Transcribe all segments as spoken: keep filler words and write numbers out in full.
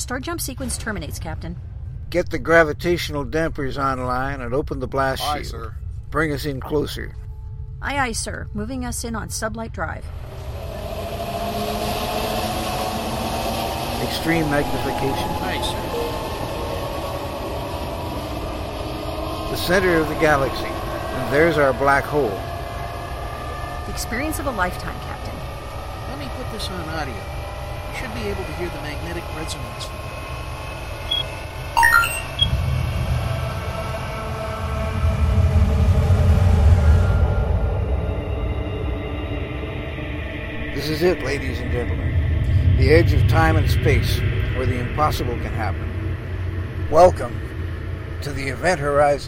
Star jump sequence terminates, Captain. Get the gravitational dampers online and open the blast Aye, shield. sir. Bring us in closer. Aye, aye, sir. Moving us in on sublight drive. Extreme magnification. Aye, sir. The center of the galaxy. And there's our black hole. The experience of a lifetime, Captain. Let me put this on audio. You should be able to hear the magnetic resonance. This is it, ladies and gentlemen. The edge of time and space, where the impossible can happen. Welcome to the Event Horizon.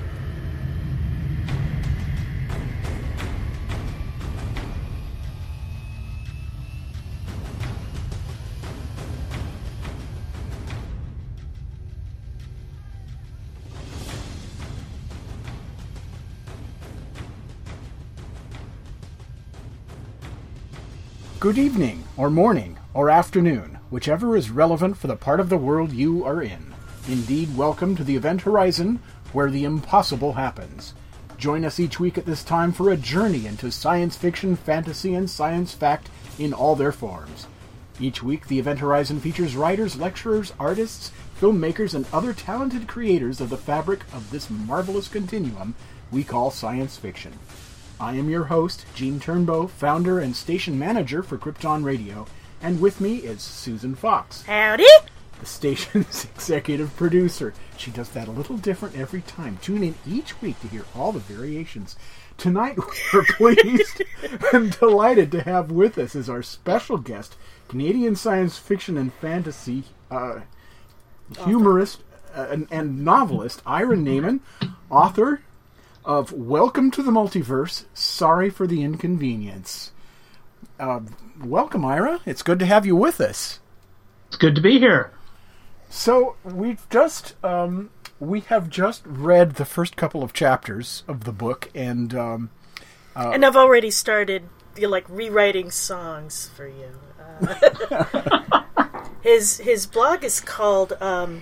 Good evening, or morning, or afternoon, whichever is relevant for the part of the world you are in. Indeed, welcome to the Event Horizon, where the impossible happens. Join us each week at this time for a journey into science fiction, fantasy, and science fact in all their forms. Each week, the Event Horizon features writers, lecturers, artists, filmmakers, and other talented creators of the fabric of this marvelous continuum we call science fiction. I am your host, Gene Turnbow, founder and station manager for Krypton Radio, and with me is Susan Fox. Howdy! The station's executive producer. She does that a little different every time. Tune in each week to hear all the variations. Tonight, we're pleased and delighted to have with us as our special guest, Canadian science fiction and fantasy uh, humorist uh, and, and novelist, Ira Neiman, author of Welcome to the Multiverse, Sorry for the Inconvenience. Uh, welcome, Ira. It's good to have you with us. It's good to be here. So, we've just, um, we have just read the first couple of chapters of the book, and, um... Uh, and I've already started, you know, like, rewriting songs for you. Uh, his, his blog is called, um...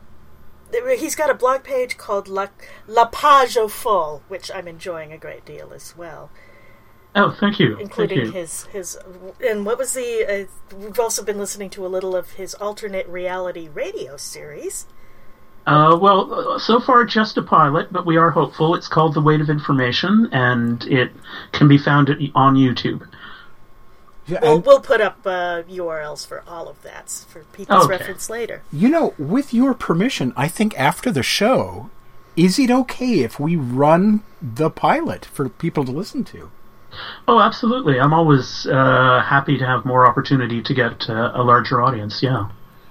He's got a blog page called La, La Page au Fol, which I'm enjoying a great deal as well. Oh, thank you. Including thank you. his, his... And what was the... Uh, we've also been listening to a little of his alternate reality radio series. Uh, well, so far just a pilot, but we are hopeful. It's called The Weight of Information, and it can be found at, on YouTube. Yeah, we'll, and, we'll put up uh, U R Ls for all of that for people's okay. reference later. You know, with your permission, I think after the show, is it okay if we run the pilot for people to listen to? Oh, absolutely. I'm always uh, happy to have more opportunity to get uh, a larger audience, yeah.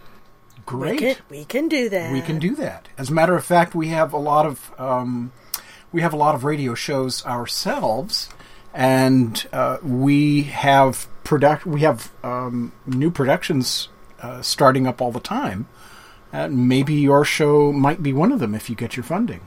Great. We can, we can do that. We can do that. As a matter of fact, we have a lot of um, we have a lot of radio shows ourselves, and uh, we have product we have um, new productions uh, starting up all the time. And maybe your show might be one of them if you get your funding.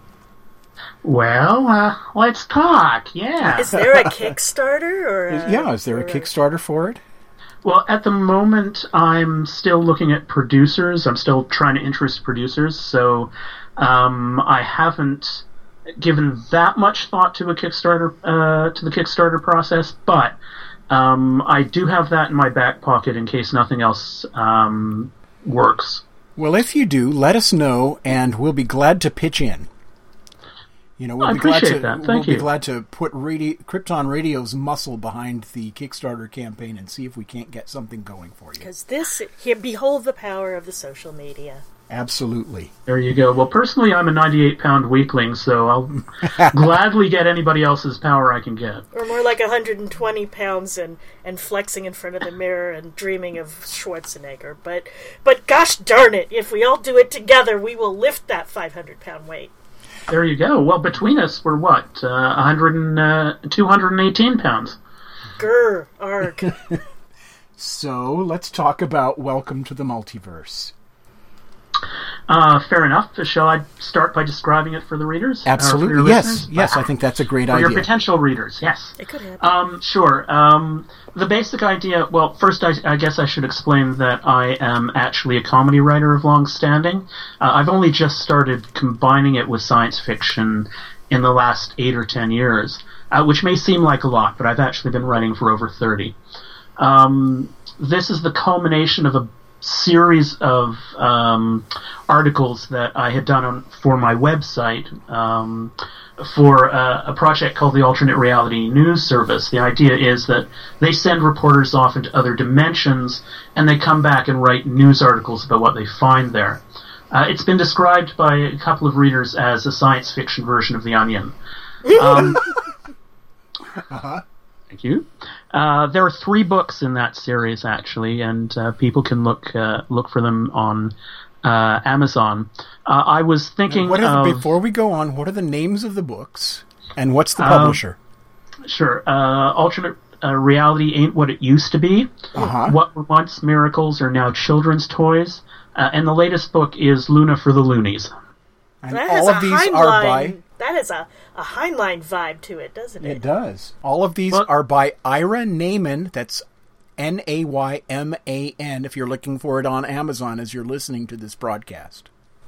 Well, uh, let's talk, yeah. Is there a Kickstarter? or a, Yeah, is there a or Kickstarter for it? Well, at the moment, I'm still looking at producers. I'm still trying to interest producers, so um, I haven't given that much thought to a Kickstarter, uh, to the Kickstarter process, but um, I do have that in my back pocket in case nothing else um, works. Well, if you do, let us know, and we'll be glad to pitch in. You know, we'll I be glad appreciate to that. Thank we'll you. be glad to put radio, Krypton Radio's muscle behind the Kickstarter campaign and see if we can't get something going for you. Because this, here, behold the power of the social media. Absolutely. There you go. Well, personally, I'm a ninety-eight pound weakling, so I'll gladly get anybody else's power I can get. Or more like one hundred twenty pounds and, and flexing in front of the mirror and dreaming of Schwarzenegger. But, but gosh darn it, if we all do it together, we will lift that five hundred pound weight. There you go. Well, between us, we're what? Uh, one hundred, uh, two hundred eighteen pounds. Grr, arg. So, let's talk about Welcome to the Multiverse. Uh, fair enough. Shall I start by describing it for the readers? Or for Absolutely, your yes, listeners? yes. I think that's a great For your idea. potential readers, yes. It could happen. Um, sure. Um, the basic idea, well, first I, I guess I should explain that I am actually a comedy writer of long standing. Uh, I've only just started combining it with science fiction in the last eight or ten years, uh, which may seem like a lot, but I've actually been writing for over thirty. Um, this is the culmination of a series of um, articles that I had done on, for my website um, for uh, a project called the Alternate Reality News Service. The idea is that they send reporters off into other dimensions and they come back and write news articles about what they find there. Uh, it's been described by a couple of readers as a science fiction version of The Onion. Um, Uh-huh. Thank you. Uh, there are three books in that series, actually, and uh, people can look uh, look for them on uh, Amazon. Uh, I was thinking What are the, of... before we go on, what are the names of the books, and what's the Um, publisher? Sure. Uh, Alternate uh, Reality Ain't What It Used to Be. Uh-huh. What Were Once Miracles Are Now Children's Toys. Uh, and the latest book is Luna for the Loonies. And That all has of a these Heinlein, are by... That has a, a Heinlein vibe to it, doesn't it? It does. All of these Well- are by Ira Nayman. That's N A Y M A N, if you're looking for it on Amazon as you're listening to this broadcast.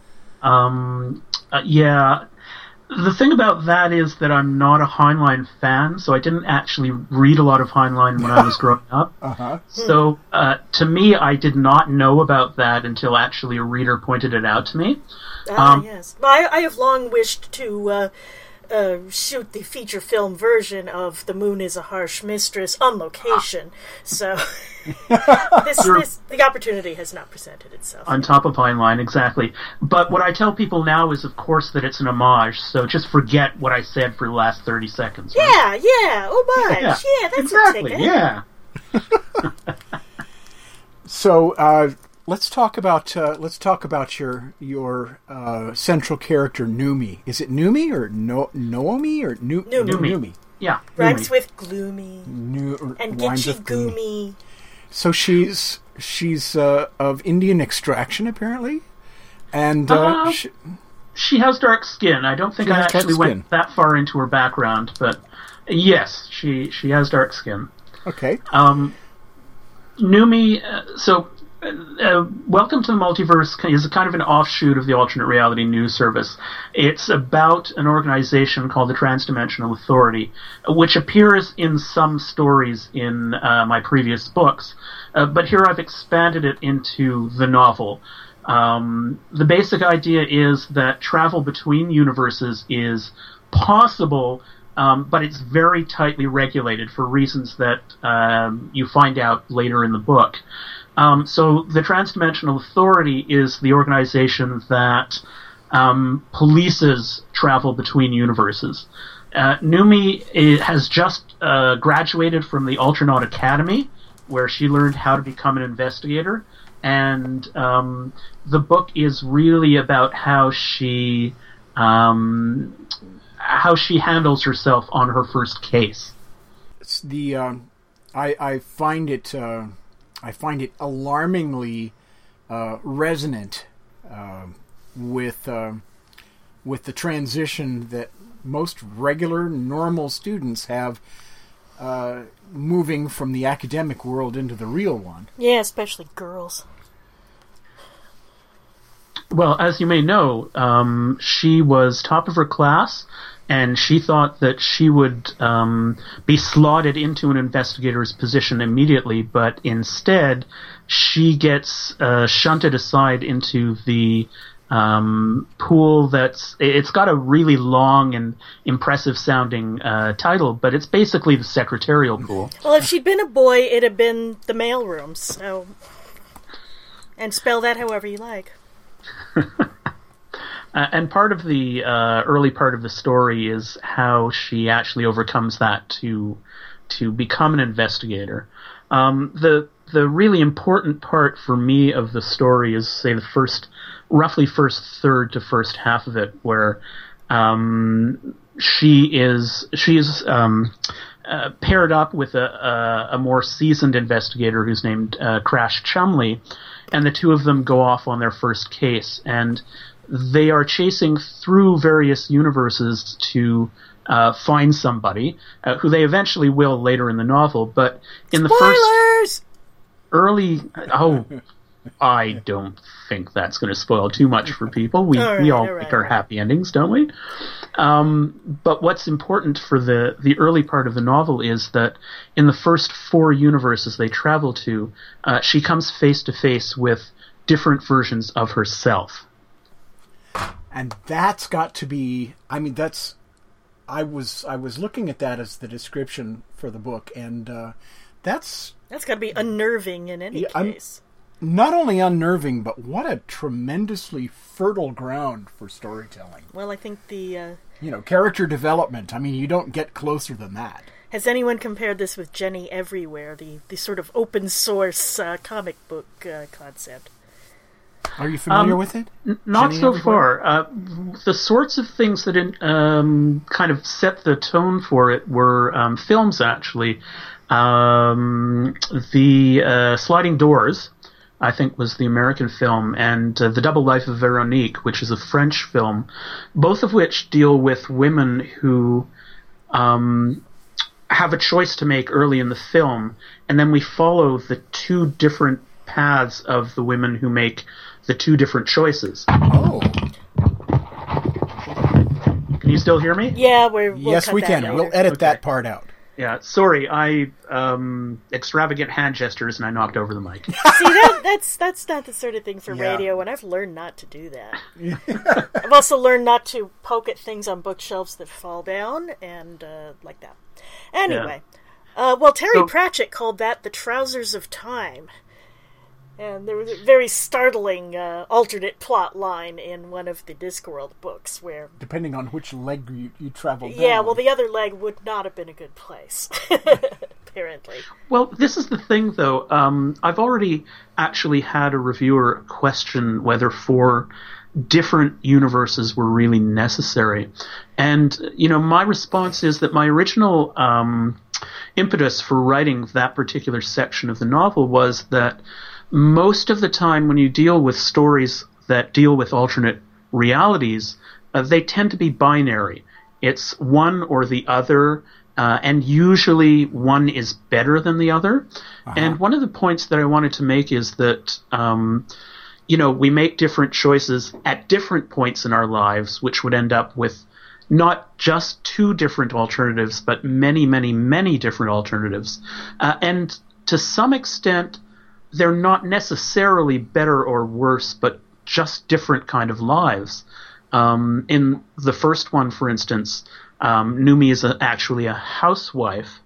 Um, uh, yeah. The thing about that is that I'm not a Heinlein fan, so I didn't actually read a lot of Heinlein when I was growing up. Uh-huh. So, uh, to me, I did not know about that until actually a reader pointed it out to me. Ah, Um, yes. Well, I, I have long wished to uh, uh, shoot the feature film version of The Moon is a Harsh Mistress on location. So, this, this the opportunity has not presented itself. On top of Heinlein, exactly. But what I tell people now is, of course, that it's an homage, so just forget what I said for the last thirty seconds. Right? Yeah, yeah, homage. Yeah, yeah that's exactly, a ticket. yeah. So uh, let's talk about uh, let's talk about your your uh, central character Numi. Is it Numi or no Noomi or Nu- Numi. Numi? Numi. Yeah. Rhymes Numi. with gloomy Nu- and rhymes Gitchy with gloomy. Goomy. So she's she's uh, of Indian extraction apparently, and uh, Uh, sh- She has dark skin. I don't think She I has dark actually skin. went that far into her background, but yes, she she has dark skin. okay. Um, Numi, uh, so uh, uh, Welcome to the Multiverse is a kind of an offshoot of the Alternate Reality News Service. It's about an organization called the Transdimensional Authority, uh, which appears in some stories in uh, my previous books, uh, but here I've expanded it into the novel. Um, the basic idea is that travel between universes is possible, um, but it's very tightly regulated for reasons that um, you find out later in the book. Um, so the Transdimensional Authority is the organization that um, polices travel between universes. Uh, Numi i- has just uh, graduated from the Ultranaut Academy, where she learned how to become an investigator. And um, the book is really about how she um, how she handles herself on her first case. It's the um, I I find it uh, I find it alarmingly uh, resonant uh, with uh, with the transition that most regular normal students have uh, moving from the academic world into the real one. Yeah, especially girls. Well, as you may know, um, she was top of her class, and she thought that she would um, be slotted into an investigator's position immediately, but instead she gets uh, shunted aside into the um, pool that's... It's got a really long and impressive-sounding uh, title, but it's basically the secretarial pool. Well, if she'd been a boy, it'd have been the mailroom, so... And spell that however you like. Uh, and part of the uh, early part of the story is how she actually overcomes that to to become an investigator. Um, the the really important part for me of the story is, say, the first, roughly first third to first half of it, where um, she is she is um, uh, paired up with a, a, a more seasoned investigator who's named uh, Crash Chumley, and the two of them go off on their first case, and they are chasing through various universes to uh, find somebody, uh, who they eventually will later in the novel, but in the Spoilers! first early... Oh... I don't think that's going to spoil too much for people. We all right, we all, all like right, our all right. happy endings, don't we? Um, but what's important for the, the early part of the novel is that in the first four universes they travel to, uh, she comes face to face with different versions of herself. And that's got to be, I mean, that's, I was I was looking at that as the description for the book, and uh, that's... That's got to be unnerving in any Yeah, I'm- case. not only unnerving, but what a tremendously fertile ground for storytelling. Well, I think the... Uh, You know, character development. I mean, you don't get closer than that. has anyone compared this with Jenny Everywhere, the, the sort of open source uh, comic book uh, concept? Are you familiar Um, with it? N- Not Jenny so Everywhere? far. Uh, the sorts of things that in, um, kind of set the tone for it were um, films, actually. Um, the uh, Sliding Doors, I think, was the American film, and uh, The Double Life of Veronique, which is a French film, both of which deal with women who um, have a choice to make early in the film, and then we follow the two different paths of the women who make the two different choices. Oh, Can you still hear me? Yeah, we're, we'll yes, cut we that can. later. We'll edit Okay. that part out. Yeah, sorry, I um, extravagant hand gestures and I knocked over the mic. See, that, that's that's not the sort of thing for Yeah. radio, and I've learned not to do that. I've also learned not to poke at things on bookshelves that fall down, and uh, like that. Anyway, uh, well, Terry So- Pratchett called that the trousers of time. And there was a very startling uh, alternate plot line in one of the Discworld books where, Depending on which leg you, you travel down. yeah, well, the other leg would not have been a good place, apparently. Well, this is the thing, though. Um, I've already actually had a reviewer question whether four different universes were really necessary. And, you know, my response is that my original um, impetus for writing that particular section of the novel was that most of the time when you deal with stories that deal with alternate realities, uh, they tend to be binary. It's one or the other, uh, and usually one is better than the other. Uh-huh. And one of the points that I wanted to make is that, um, you know, we make different choices at different points in our lives, which would end up with not just two different alternatives, but many, many, many different alternatives. Uh, and to some extent, they're not necessarily better or worse, but just different kind of lives. Um, in the first one, for instance, um, Numi is a, actually a housewife,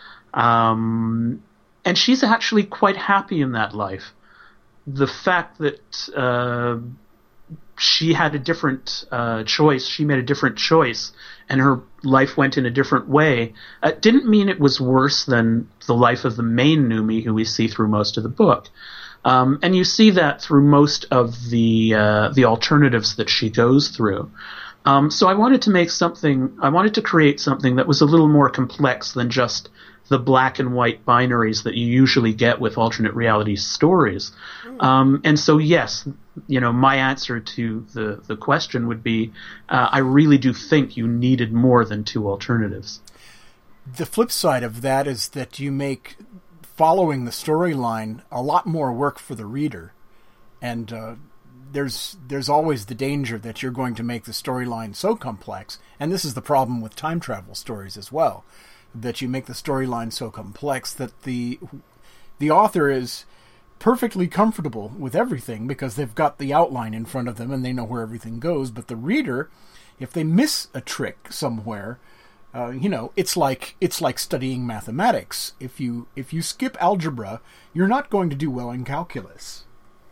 um, and she's actually quite happy in that life. The fact that uh, she had a different uh, choice, she made a different choice, and her life went in a different way, uh, didn't mean it was worse than the life of the main Numi, who we see through most of the book. Um, and you see that through most of the uh, the alternatives that she goes through. Um, so I wanted to make something, I wanted to create something that was a little more complex than just the black and white binaries that you usually get with alternate reality stories. Mm. Um, and so, yes, you know, my answer to the, the question would be, uh, I really do think you needed more than two alternatives. The flip side of that is that you make following the storyline a lot more work for the reader. And uh, there's there's always the danger that you're going to make the storyline so complex, and this is the problem with time travel stories as well, that you make the storyline so complex that the the author is perfectly comfortable with everything because they've got the outline in front of them and they know where everything goes. But the reader, if they miss a trick somewhere, uh, you know, it's like it's like studying mathematics. If you if you skip algebra, you're not going to do well in calculus.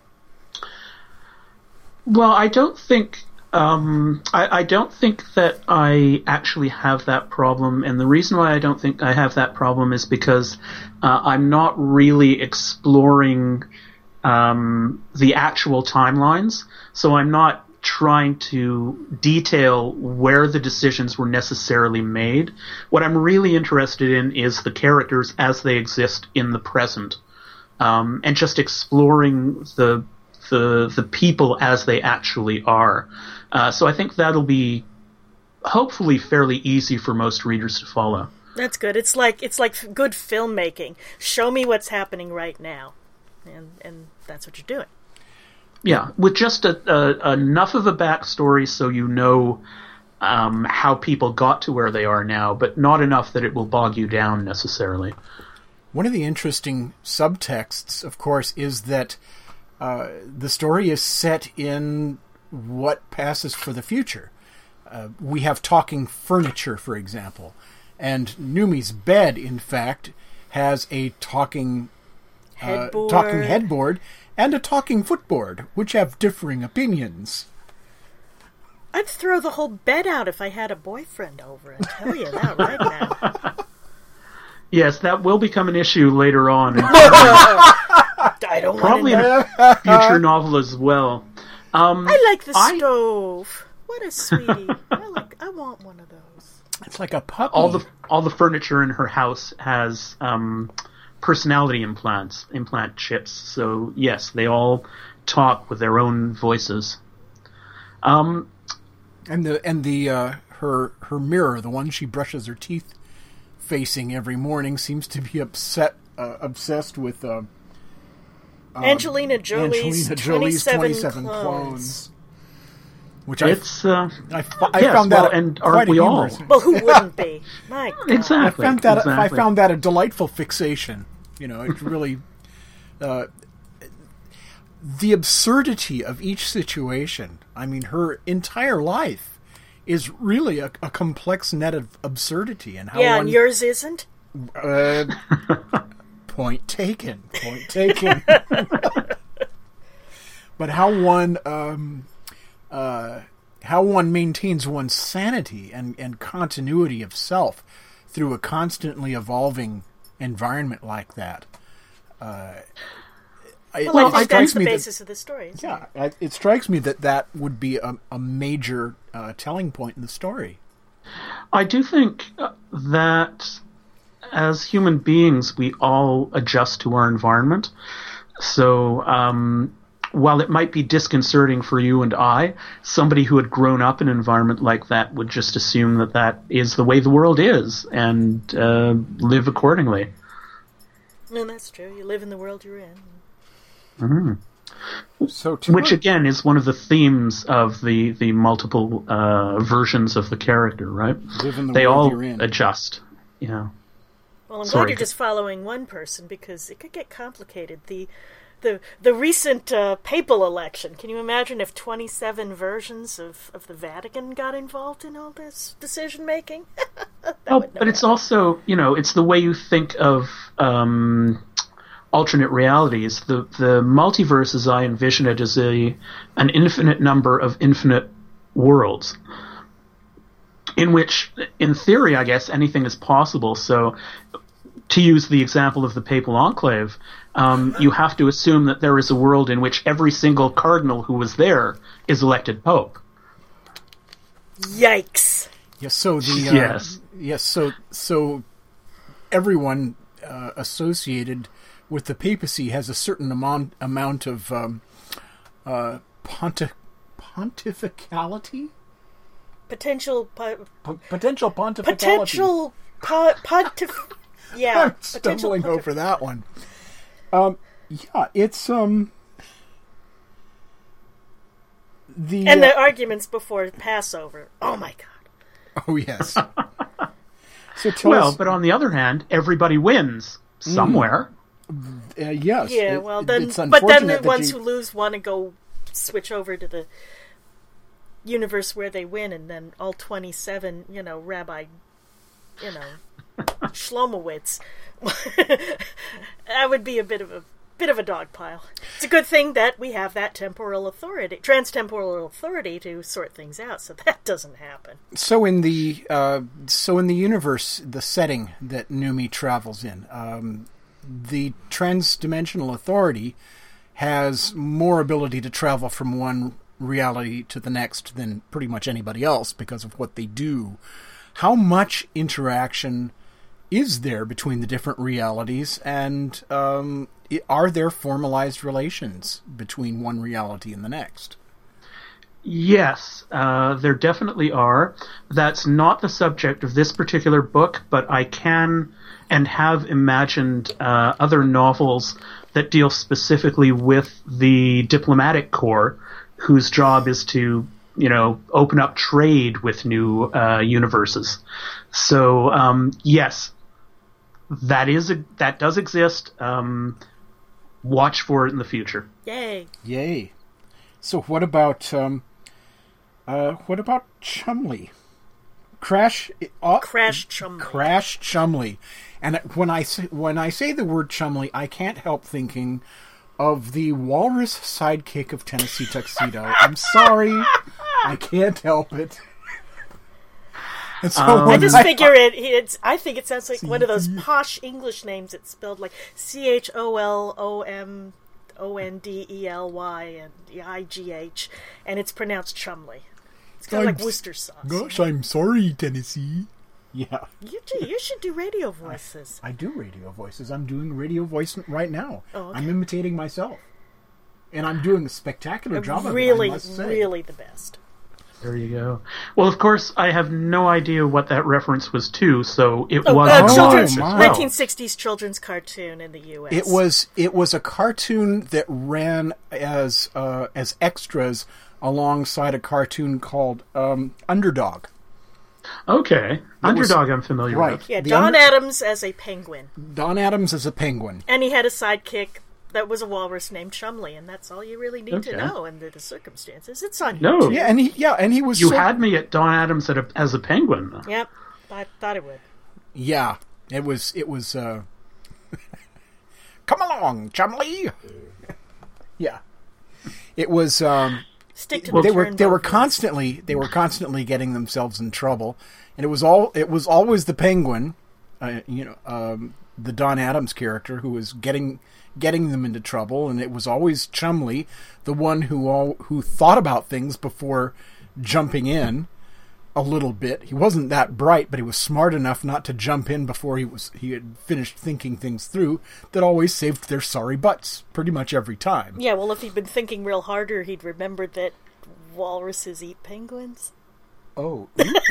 Well, I don't think um, I, I don't think that I actually have that problem, and the reason why I don't think I have that problem is because uh, I'm not really exploring um, the actual timelines. So I'm not trying to detail where the decisions were necessarily made. What I'm really interested in is the characters as they exist in the present, um, and just exploring the the the people as they actually are. Uh, so I think that'll be hopefully fairly easy for most readers to follow. That's good. It's like it's like good filmmaking. Show me what's happening right now, and and that's what you're doing. Yeah, with just a, a, enough of a backstory so you know um, how people got to where they are now, but not enough that it will bog you down necessarily. One of the interesting subtexts, of course, is that uh, the story is set in what passes for the future. Uh, we have talking furniture, for example, and Numi's bed, in fact, has a talking uh, headboard. talking headboard and a talking footboard, which have differing opinions. I'd throw the whole bed out if I had a boyfriend over, I tell you that right now. Yes, that will become an issue later on. I don't Probably in know. a future novel as well. Um, I like the I, stove. What a sweetie. I like. I want one of those. It's like a puppy. all the all the furniture in her house has um, personality implants, implant chips. So yes, they all talk with their own voices. Um, and the and the uh, her her mirror, the one she brushes her teeth facing every morning, seems to be upset uh, obsessed with uh, um, Angelina Jolie's, Angelina Jolie's twenty-seven, twenty-seven clones. clones. Which it's uh, I, I, I yes, found well, that and quite aren't a we all? humorous- Well, who wouldn't be? My God. Exactly. I found that exactly. I found that a delightful fixation. You know, it's really uh, the absurdity of each situation. I mean, her entire life is really a, a complex net of absurdity, and how Yeah, one, and yours isn't? uh, point taken. Point taken. But how one um, uh, how one maintains one's sanity and, and continuity of self through a constantly evolving environment like that. Uh, it, Well, I it think strikes that's the me that- basis of the story. isn't yeah, it, it strikes me that that would be a, a major uh, telling point in the story. I do think uh, that as human beings, we all adjust to our environment. So um, while it might be disconcerting for you and I, somebody who had grown up in an environment like that would just assume that that is the way the world is and uh, live accordingly. it? No, that's true. You live in the world you're in. Mm-hmm. So, to Which again is one of the themes of the the multiple uh, versions of the character, right? live in the They world all you're in. adjust. Yeah. Well, I'm Sorry. glad you're just following one person because it could get complicated. The the the recent uh, papal election. Can you imagine if twenty-seven versions of, of the Vatican got involved in all this decision making? Oh, but it's also, you know, it's the way you think of um, alternate realities. The the multiverse, as I envision it, is a an infinite number of infinite worlds, in which, in theory, I guess anything is possible. So, to use the example of the Papal Enclave, um, you have to assume that there is a world in which every single cardinal who was there is elected pope. Yikes! Yes, so the uh, Yes. yes, so so everyone uh, associated with the papacy has a certain amount amount of um, uh, ponti- pontificality, Potential po- P- potential pontificality. potential po- pontif- yeah, I'm potential stumbling pontif- over that one. Um, yeah, it's um the And uh, the arguments before Passover. Oh my God! oh yes. So tell Well, us, but on the other hand, everybody wins somewhere. uh, yes, Yeah, it- well it- then, it's but then the unfortunate that ones you- who lose want to go switch over to the universe where they win, and then all twenty-seven, you know, Rabbi, you know, Shlomowitz. That would be a bit of a bit of a dog pile. It's a good thing that we have that temporal authority, transtemporal authority, to sort things out, so that doesn't happen. So in the uh, so in the universe, the setting that Numi travels in, um, the transdimensional authority has more ability to travel from one reality to the next than pretty much anybody else because of what they do. How much interaction is there between the different realities, and um, are there formalized relations between one reality and the next? Yes, uh, there definitely are. That's not the subject of this particular book, but I can and have imagined uh, other novels that deal specifically with the diplomatic corps, whose job is to, you know, open up trade with new uh, universes. So, um, yes, that is a, that does exist. Um, watch for it in the future. Yay! Yay! So, what about um, uh, what about Chumley? Crash, uh, Crash Chumley. Crash Chumley. And when I say, when I say the word Chumley, I can't help thinking of the walrus sidekick of Tennessee Tuxedo. I'm sorry, I can't help it. And so Um, I just I, figure it. It's. I think it sounds like one of those posh English names. It's spelled like C H O L O M O N D E L Y and I G H, and it's pronounced Chumley. It's kind of I'm like Worcester sauce. Gosh, I'm sorry, Tennessee. Yeah. You do. You should do radio voices. I do radio voices. I'm doing radio voice right now. Oh, okay. I'm imitating myself. And I'm doing a spectacular job of really, it, I must say. really the best. There you go. Well, of course, I have no idea what that reference was to, so it Oh, was uh, a children's reference as my. well. nineteen sixties children's cartoon in the U S. It was it was a cartoon that ran as uh, as extras alongside a cartoon called um, Underdog. Okay. Underdog I'm familiar right. with. Yeah, The Don under- Adams as a penguin, Don Adams as a penguin. and he had a sidekick that was a walrus named Chumley, and that's all you really need to Okay. know under the circumstances. It's on No. YouTube. Yeah, and he yeah, and he was You sort- had me at Don Adams at a, as a penguin. Yep, I thought it would. Yeah, it was it was uh come along, Chumley. Yeah. It was um Stick to the they were turn they were both ways. constantly they were constantly getting themselves in trouble, and it was all it was always the penguin, uh, you know, um, the Don Adams character who was getting getting them into trouble, and it was always Chumley, the one who all who thought about things before jumping in a little bit. He wasn't that bright, but he was smart enough not to jump in before he was he had finished thinking things through. That always saved their sorry butts pretty much every time. Yeah, well, if he'd been thinking real harder, he'd remembered that walruses eat penguins. Oh,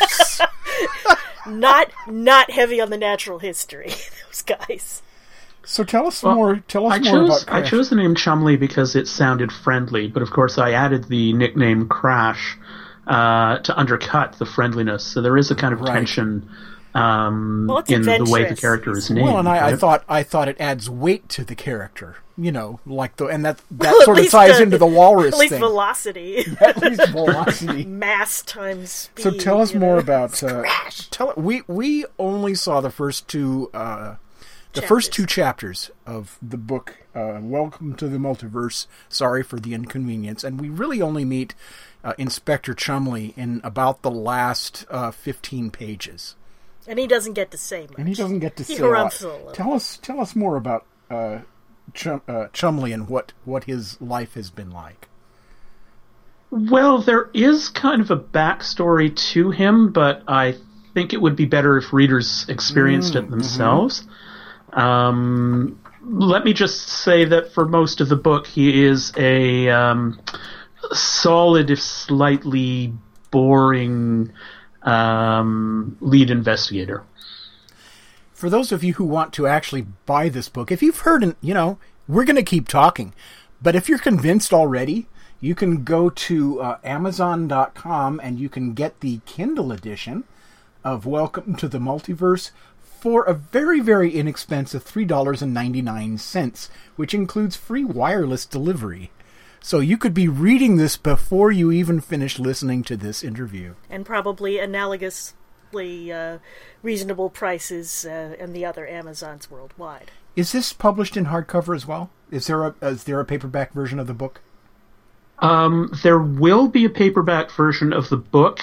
Not, not heavy on the natural history. Those guys. so tell us Well, more. Tell us I more chose about I Crash. chose the name Chumley because it sounded friendly, but of course I added the nickname Crash uh, to undercut the friendliness. So there is a kind of Right. tension um, Well, it's in the way the adventurous. character is named. Well, and I, I right? thought I thought it adds weight to the character. You know, like the and that that Well, at sort of least ties the- into the walrus At least thing. velocity. At least velocity. Mass times speed. So tell us you more know? about. Uh, tell we we only saw the first two. Uh, The first two chapters of the book, uh, Welcome to the Multiverse, Sorry for the Inconvenience, and we really only meet uh, Inspector Chumley in about the last uh, fifteen pages. And he doesn't get to say much. And he doesn't get to He say a lot. harumphs a little. Tell us, tell us more about uh, Chum, uh, Chumley and what, what his life has been like. Well, there is kind of a backstory to him, but I think it would be better if readers experienced it themselves. Um, let me just say that for most of the book, he is a um, solid, if slightly boring, um, lead investigator. For those of you who want to actually buy this book, if you've heard, an, you know, we're going to keep talking, but if you're convinced already, you can go to uh, Amazon dot com and you can get the Kindle edition of Welcome to the Multiverse for a very, very inexpensive three dollars and ninety-nine cents, which includes free wireless delivery. So you could be reading this before you even finish listening to this interview. And probably analogously uh, reasonable prices uh, in the other Amazons worldwide. Is this published in hardcover as well? Is there a is there a paperback version of the book? Um, there will be a paperback version of the book.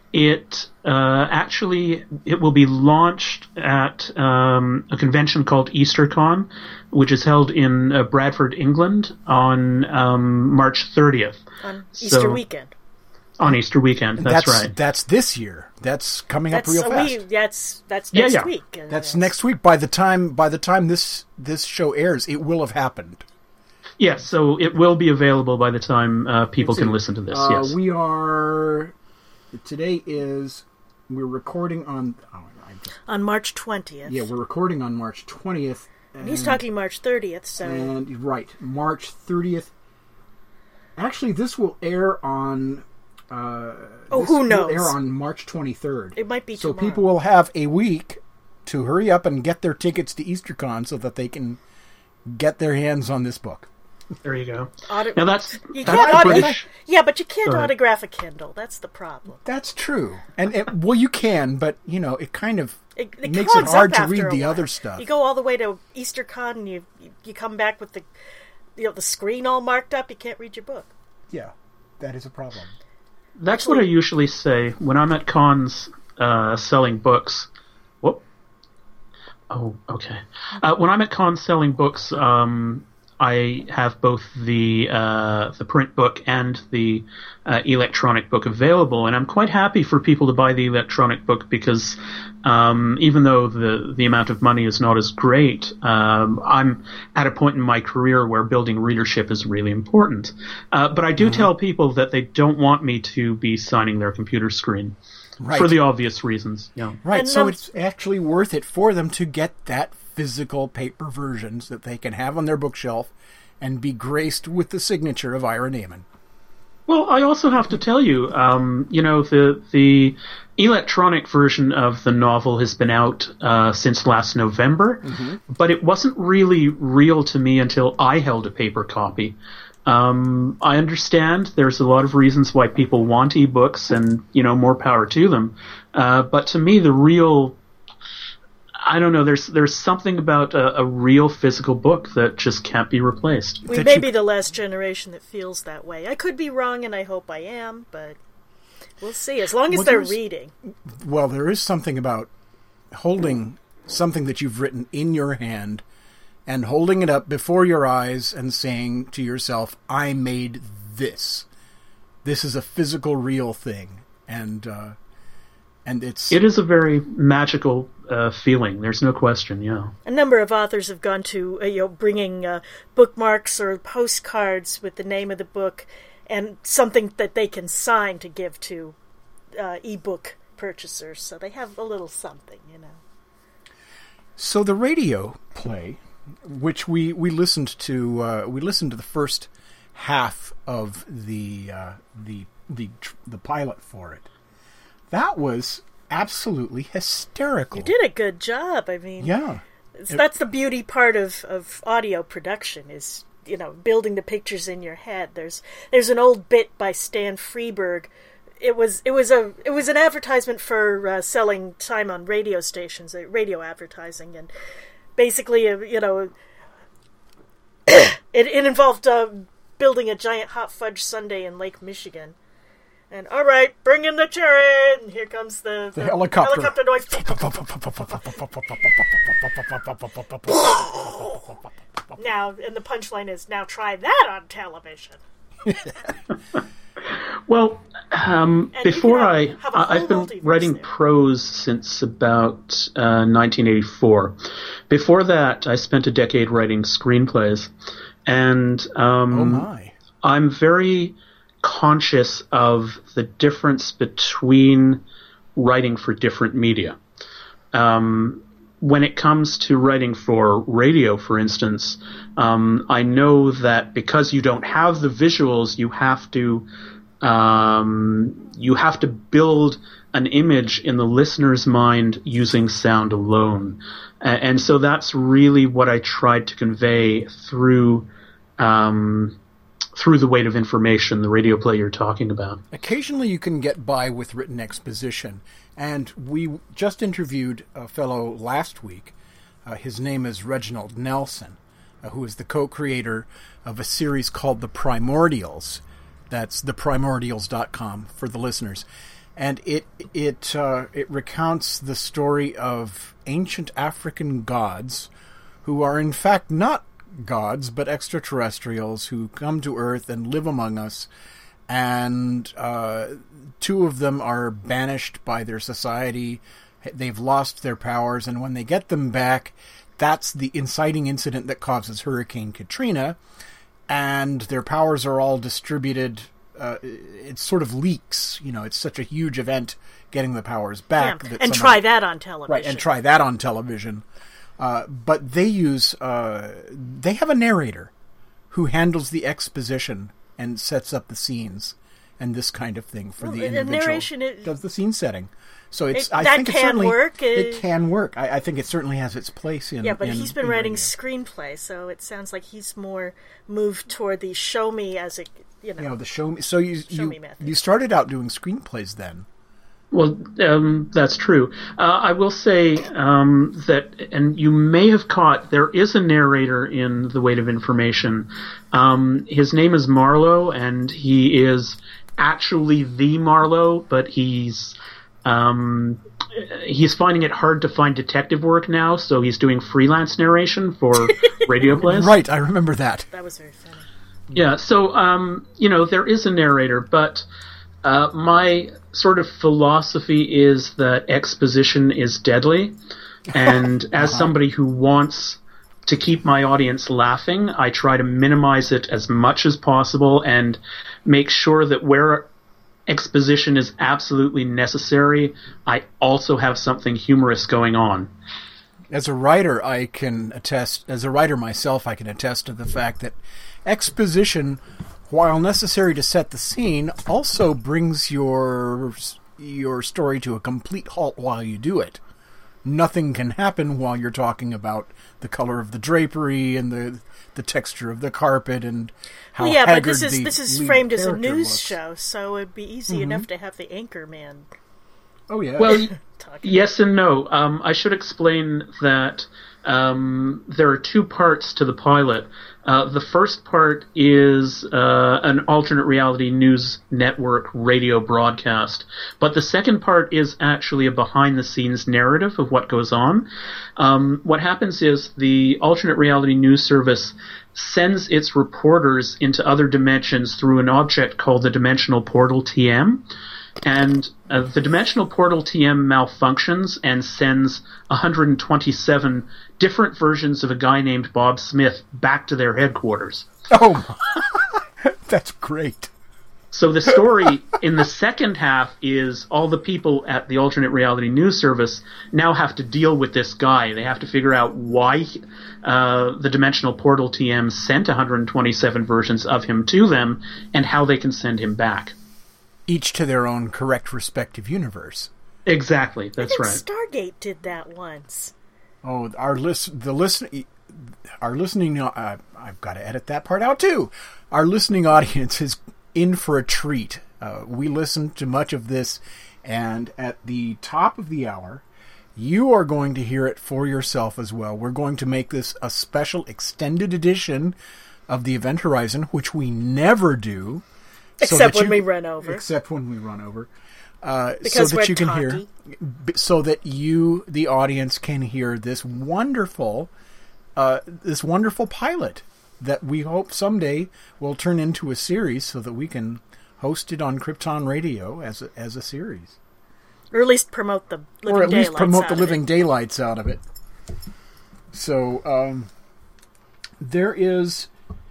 It uh, actually it will be launched at um, a convention called EasterCon, which is held in uh, Bradford, England, on um, March thirtieth. On Easter So- weekend. On Easter weekend, that's, right. That's this year. That's coming That's up real a fast. wee- that's that's Yeah, next yeah. week. Uh, That's yes. next week. By the time by the time this this show airs, it will have happened. Yeah, so it will be available by the time uh, people Let's can see. listen to this. Uh, yes. We are today is we're recording on. Oh, I just, On March twentieth. yeah, we're recording on March twentieth. And he's talking March thirtieth, so And right, March thirtieth. Actually, this will air on. Uh, Oh, this who will knows? Air on March twenty-third. it might be So tomorrow. people will have a week to hurry up and get their tickets to EasterCon so that they can get their hands on this book. There you go. Auto- Now that's you that's can't the auto- British. Yeah, but you can't Go ahead. autograph a Kindle. That's the problem. That's true. And it, well, you can, but you know, it kind of It, it makes it clogs hard up to after read a the while. other stuff. You go all the way to EasterCon, and you, you you come back with the you know the screen all marked up. You can't read your book. Yeah, that is a problem. That's what I usually say when I'm at cons uh, selling books. Whoop. Oh, okay. Uh, when I'm at cons selling books, um, I have both the uh, the print book and the uh, electronic book available, and I'm quite happy for people to buy the electronic book because um, even though the the amount of money is not as great, um, I'm at a point in my career where building readership is really important. Uh, but I do Mm-hmm. tell people that they don't want me to be signing their computer screen Right. for the obvious reasons. Yeah. Right, And so um, it's actually worth it for them to get that physical paper versions that they can have on their bookshelf and be graced with the signature of Ira Neiman. Well, I also have to tell you, um, you know, the the electronic version of the novel has been out uh, since last November, but it wasn't really real to me until I held a paper copy. Um, I understand there's a lot of reasons why people want ebooks, and you know, more power to them. Uh, but to me, the real I don't know. There's there's something about a, a real physical book that just can't be replaced. We That may you- be the last generation that feels that way. I could be wrong, and I hope I am, but we'll see. As long as Well, they're there's- reading. Well, there is something about holding something that you've written in your hand and holding it up before your eyes and saying to yourself, I made this. This is a physical, real thing. And uh, and it's... It is a very magical uh, feeling. There's no question. Yeah. A number of authors have gone to, uh, you know, bringing uh, bookmarks or postcards with the name of the book and something that they can sign to give to uh, ebook purchasers. So they have a little something, you know. So the radio play, which we, we listened to, uh, we listened to the first half of the uh, the the tr- the pilot for it. That was absolutely hysterical. You did a good job. I mean, Yeah. it's, that's the beauty part of, of audio production is, you know, building the pictures in your head. There's there's an old bit by Stan Freberg. It was it was a it was an advertisement for uh, selling time on radio stations, uh, radio advertising, and basically, uh, you know, it it involved uh, building a giant hot fudge sundae in Lake Michigan. And all right, bring in the chariot, and here comes the, The helicopter. helicopter noise. Now, and the punchline is, now try that on television. Well, um, And you before can I, have- have a I- whole I've been multiverse writing there. prose since about uh, nineteen eighty-four. Before that, I spent a decade writing screenplays, and um, Oh my. I'm very conscious of the difference between writing for different media. Um, when it comes to writing for radio, for instance, um, I know that because you don't have the visuals, you have to um, you have to build an image in the listener's mind using sound alone, A- and so that's really what I tried to convey through um, through the weight of information, the radio play you're talking about. Occasionally you can get by with written exposition, and we just interviewed a fellow last week. Uh, his name is Reginald Nelson, uh, who is the co-creator of a series called The Primordials. That's the primordials dot com for the listeners. and it it uh, it recounts the story of ancient African gods who are in fact not gods but extraterrestrials who come to Earth and live among us, and uh, two of them are banished by their society. They've lost their powers, and when they get them back, that's the inciting incident that causes Hurricane Katrina, and their powers are all distributed. Uh, it sort of leaks, you know, it's such a huge event getting the powers back. Yeah. That and someone, try that on television. Right, and try that on television. Uh, but they use, uh, they have a narrator who handles the exposition and sets up the scenes and this kind of thing for well, the the individual. narration it, does the scene setting. So it's, it, I that think it can certainly, work. It uh, can work. I, I think it certainly has its place in. Yeah, but in, he's been in writing radio. screenplays, so it sounds like he's more moved toward the show me as a, you know, You know, the show me. So you show you, me method. you started out doing screenplays then. Well, um, that's true. Uh, I will say um, that, and you may have caught, there is a narrator in The Weight of Information. Um, his name is Marlowe, and he is actually the Marlowe, but he's um, he's finding it hard to find detective work now, so he's doing freelance narration for radio plays. Right, I remember that. that was very funny. Yeah, so, um, you know, there is a narrator, but uh, my sort of philosophy is that exposition is deadly, and as Uh-huh. somebody who wants to keep my audience laughing, I try to minimize it as much as possible and make sure that where exposition is absolutely necessary, I also have something humorous going on. As a writer, I can attest, as a writer myself, I can attest to the fact that exposition, while necessary to set the scene, also brings your your story to a complete halt while you do it. Nothing can happen while you're talking about the color of the drapery and the the texture of the carpet and how Well, yeah, but haggard this is the this is lead framed as a character news looks. show, so it'd be easy Mm-hmm. enough to have the anchor man Oh yeah. Well, talk. yes and no. Um, I should explain that um, there are two parts to the pilot. Uh, the first part is uh, an alternate reality news network radio broadcast, but the second part is actually a behind-the-scenes narrative of what goes on. Um, what happens is the alternate reality news service sends its reporters into other dimensions through an object called the Dimensional Portal T M. And uh, the Dimensional Portal T M malfunctions and sends one hundred twenty-seven different versions of a guy named Bob Smith back to their headquarters. Oh, that's great. So the story in the second half is all the people at the alternate reality news service now have to deal with this guy. They have to figure out why uh, the Dimensional Portal T M sent one hundred twenty-seven versions of him to them and how they can send him back. Each to their own correct respective universe. Exactly, I that's think right. Stargate did that once. Oh, our list, the listen, our listening. Uh, I've got to edit that part out too. Our listening audience is in for a treat. Uh, we listened to much of this, and at the top of the hour, you are going to hear it for yourself as well. We're going to make this a special extended edition of the Event Horizon, which we never do. so Except that when you- we run over. Except when we run over. Uh, Because so we're that you can talky. hear, b- so that you, the audience, can hear this wonderful, uh, this wonderful pilot that we hope someday will turn into a series, so that we can host it on Krypton Radio as a, as a series, Or at least promote the living or at least daylights promote out the of living it. daylights out of it. So um, there is.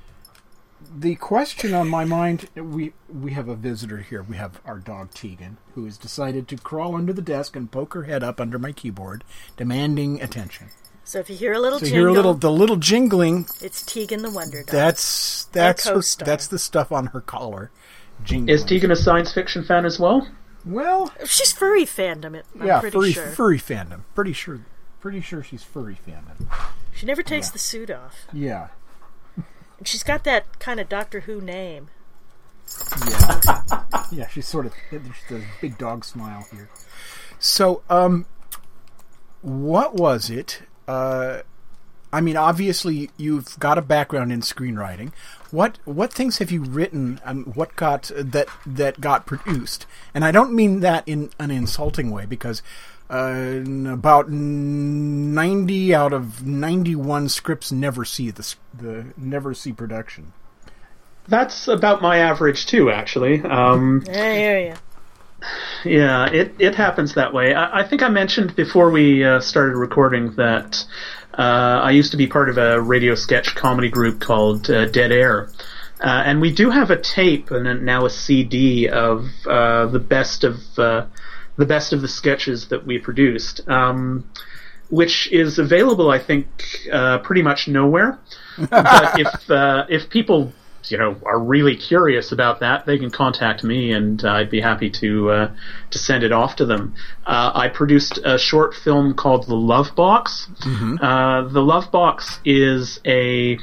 The question on my mind, we we have a visitor here. We have our dog Tegan, who has decided to crawl under the desk and poke her head up under my keyboard, demanding attention. So if you hear a little So you jingle, hear a little, the little jingling. it's Tegan the Wonder Dog. That's that's her, co-star. that's the stuff on her collar. Jingling. Is Tegan a science fiction fan as well? Well, She's furry fandom, it- I'm yeah, pretty furry sure. furry fandom. Pretty sure, pretty sure she's furry fandom. She never takes the suit off. Yeah, And she's got that kind of Doctor Who name. yeah, yeah. She's sort of there's the big dog smile here. So, um, what was it? Uh, I mean, obviously you've got a background in screenwriting. What what things have you written? Um, what got that that got produced? And I don't mean that in an insulting way, because uh, about ninety out of ninety-one scripts never see the the never see production. That's about my average too, actually. Um, I hear you. Yeah, it, it happens that way. I, I think I mentioned before we uh, started recording that uh, I used to be part of a radio sketch comedy group called uh, Dead Air. Uh, and we do have a tape and now a C D of uh, the best of uh, the best of the sketches that we produced, um, which is available, I think, uh, pretty much nowhere. But if uh, if people you know, are really curious about that, they can contact me, and uh, I'd be happy to uh, to send it off to them. Uh, I produced a short film called The Love Box. Mm-hmm. Uh, The Love Box is a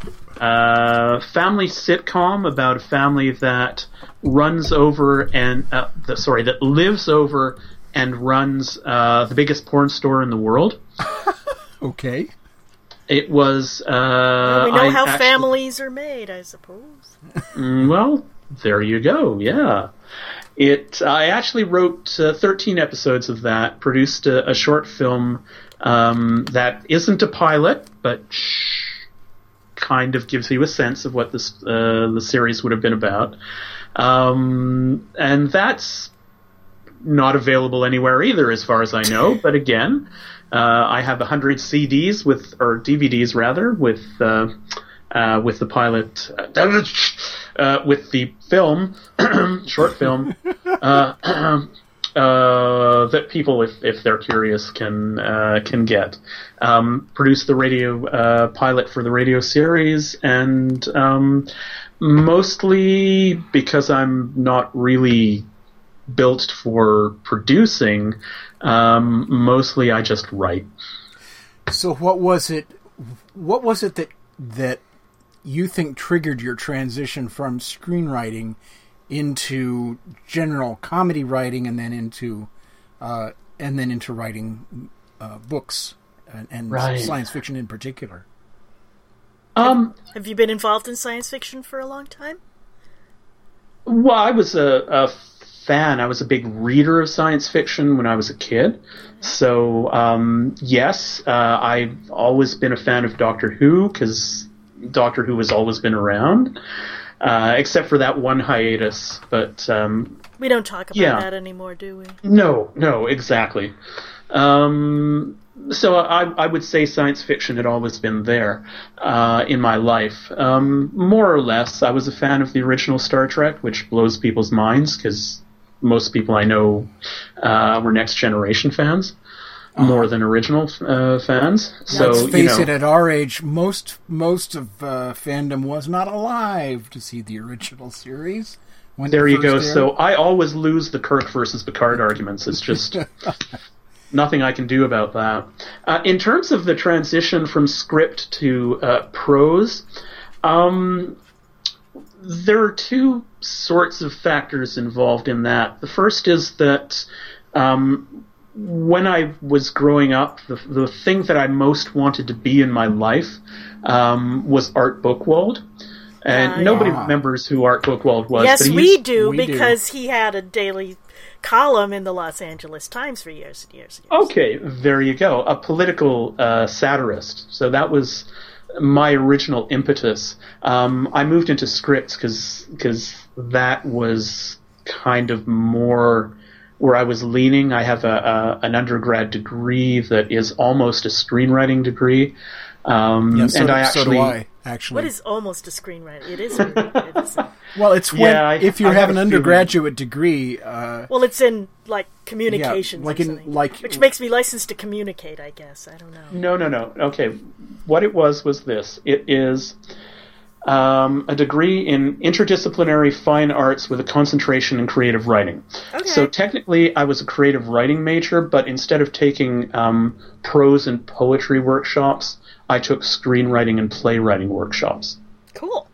uh, family sitcom about a family that runs over and uh, the, sorry that lives over and runs uh, the biggest porn store in the world. Okay. It was. Uh, well, we know I how actually, families are made, I suppose. Well, there you go. Yeah, it. I actually wrote uh, thirteen episodes of that. Produced a, a short film um, that isn't a pilot, but shh, kind of gives you a sense of what this uh, the series would have been about. Um, and that's not available anywhere either, as far as I know. But again. Uh, I have a hundred C Ds with, or D V Ds rather, with uh, uh, with the pilot, uh, uh, with the film, short film, uh, uh, that people, if if they're curious, can uh, can get. Um, produced the radio uh, pilot for the radio series, and um, mostly because I'm not really built for producing. Um, mostly, I just write. So, what was it? What was it that that you think triggered your transition from screenwriting into general comedy writing, and then into uh, and then into writing uh, books and, and right. science fiction in particular? Um, have, have you been involved in science fiction for a long time? Well, I was a. a fan. I was a big reader of science fiction when I was a kid. So, um, yes, uh, I've always been a fan of Doctor Who, because Doctor Who has always been around, uh, except for that one hiatus. But um, we don't talk about yeah. that anymore, do we? No, no, exactly. Um, so I, I would say science fiction had always been there uh, in my life. Um, more or less, I was a fan of the original Star Trek, which blows people's minds, because most people I know uh, were Next Generation fans more than original uh, fans. So, let's face you know, it, at our age, most most of uh, fandom was not alive to see the original series. When there you go. aired. So I always lose the Kirk versus Picard arguments. It's just nothing I can do about that. Uh, in terms of the transition from script to uh, prose, um, there are two sorts of factors involved in that. The first is that um, when I was growing up, the, the thing that I most wanted to be in my life um, was Art Buchwald. And uh, nobody yeah. remembers who Art Buchwald was. Yes, but he we used, do, we because do. he had a daily column in the Los Angeles Times for years and years and years. Okay, there you go. A political uh, satirist. So that was my original impetus. Um, I moved into scripts because because that was kind of more where I was leaning. I have a, a an undergrad degree that is almost a screenwriting degree, um, yeah, so, and I so actually. do I, actually. What is almost a screenwriter? It is. It is a, well, it's when Yeah, I- if you I have have an a undergraduate degree. Uh, well, it's in like communications, Yeah, like or in- something, like- which makes me licensed to communicate. I guess I don't know. No, no, no. Okay, what it was was this. It is um, a degree in interdisciplinary fine arts with a concentration in creative writing. Okay. So technically, I was a creative writing major, but instead of taking um, prose and poetry workshops, I took screenwriting and playwriting workshops. Cool.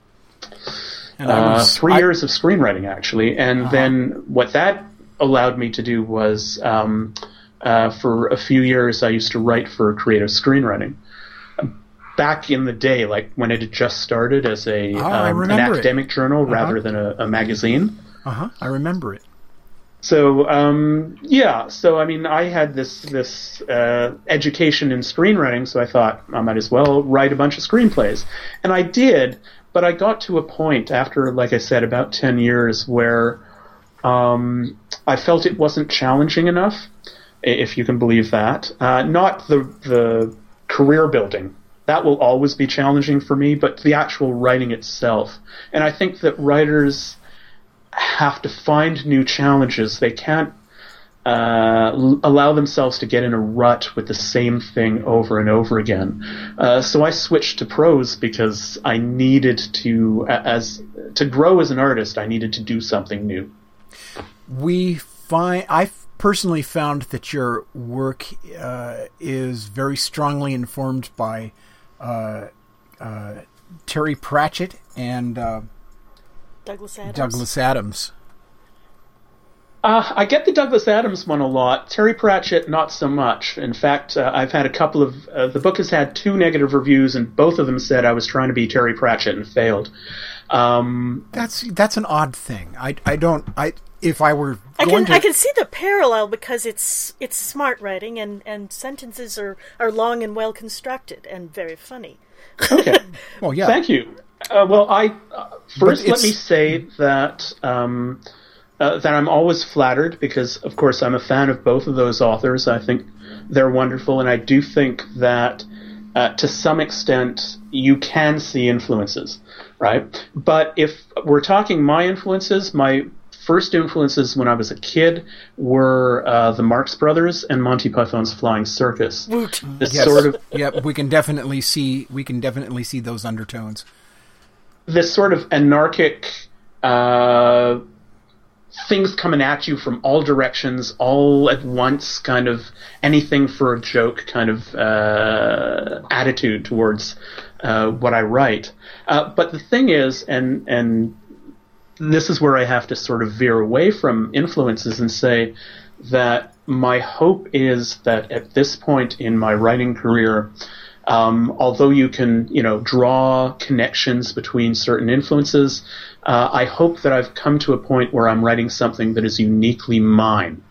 and I Uh, was, three I- years of screenwriting, actually. And Uh-huh. then what that allowed me to do was, um, uh, for a few years, I used to write for creative screenwriting. back in the day, like when it had just started as a Oh, I um, an remember it. academic journal Uh-huh. rather than a, a magazine. Uh-huh. I remember it. So um, yeah, so I mean, I had this this uh, education in screenwriting, so I thought I might as well write a bunch of screenplays, and I did. But I got to a point after, like I said, about ten years where um, I felt it wasn't challenging enough, if you can believe that. Uh, not the the career building. That will always be challenging for me, but the actual writing itself. And I think that writers have to find new challenges. They can't uh, l- allow themselves to get in a rut with the same thing over and over again. Uh, so I switched to prose because I needed to, as to grow as an artist, I needed to do something new. We find I personally found that your work uh, is very strongly informed by uh, uh, Terry Pratchett and uh, Douglas Adams. Douglas Adams. Uh, I get the Douglas Adams one a lot. Terry Pratchett, not so much. In fact, uh, I've had a couple of... Uh, the book has had two negative reviews, and both of them said I was trying to be Terry Pratchett and failed. Um, That's that's an odd thing. I, I don't... I If I were I going can to... I can see the parallel because it's it's smart writing and, and sentences are, are long and well constructed and very funny. okay. Well, yeah. Thank you. Uh, well, I uh, first let it's- me say that um, uh, that I'm always flattered because, of course, I'm a fan of both of those authors. I think they're wonderful, and I do think that uh, to some extent you can see influences, right? But if we're talking my influences, my first influences when I was a kid were uh, the Marx Brothers and Monty Python's Flying Circus. Woot. This Yes. sort of Yeah, we can definitely see we can definitely see those undertones. this sort of anarchic uh, things coming at you from all directions, all at once, kind of anything for a joke kind of uh, attitude towards uh, what I write. Uh, but the thing is, and and this is where I have to sort of veer away from influences and say that my hope is that at this point in my writing career, Um, although you can, you know, draw connections between certain influences, uh, I hope that I've come to a point where I'm writing something that is uniquely mine.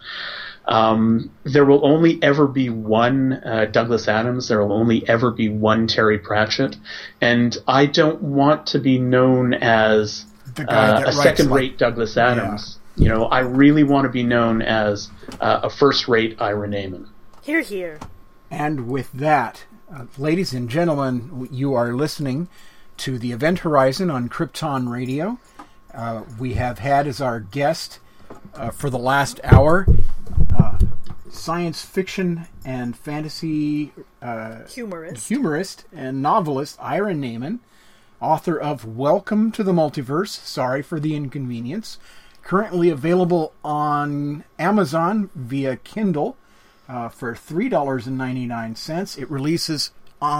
Um, there will only ever be one uh, Douglas Adams. There will only ever be one Terry Pratchett. And I don't want to be known as The guy uh, that a writes second-rate like- Douglas Adams. You know, I really want to be known as uh, a first-rate Ira Neiman. Here, here. And with that, uh, ladies and gentlemen, you are listening to the Event Horizon on Krypton Radio. Uh, we have had as our guest uh, for the last hour uh, science fiction and fantasy uh, Humorist. humorist and novelist Ira Neiman, author of Welcome to the Multiverse, Sorry for the Inconvenience, currently available on Amazon via Kindle. Uh, for three dollars and ninety-nine cents. It releases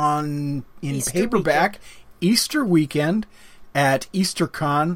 on in Easter paperback weekend. Easter weekend at EasterCon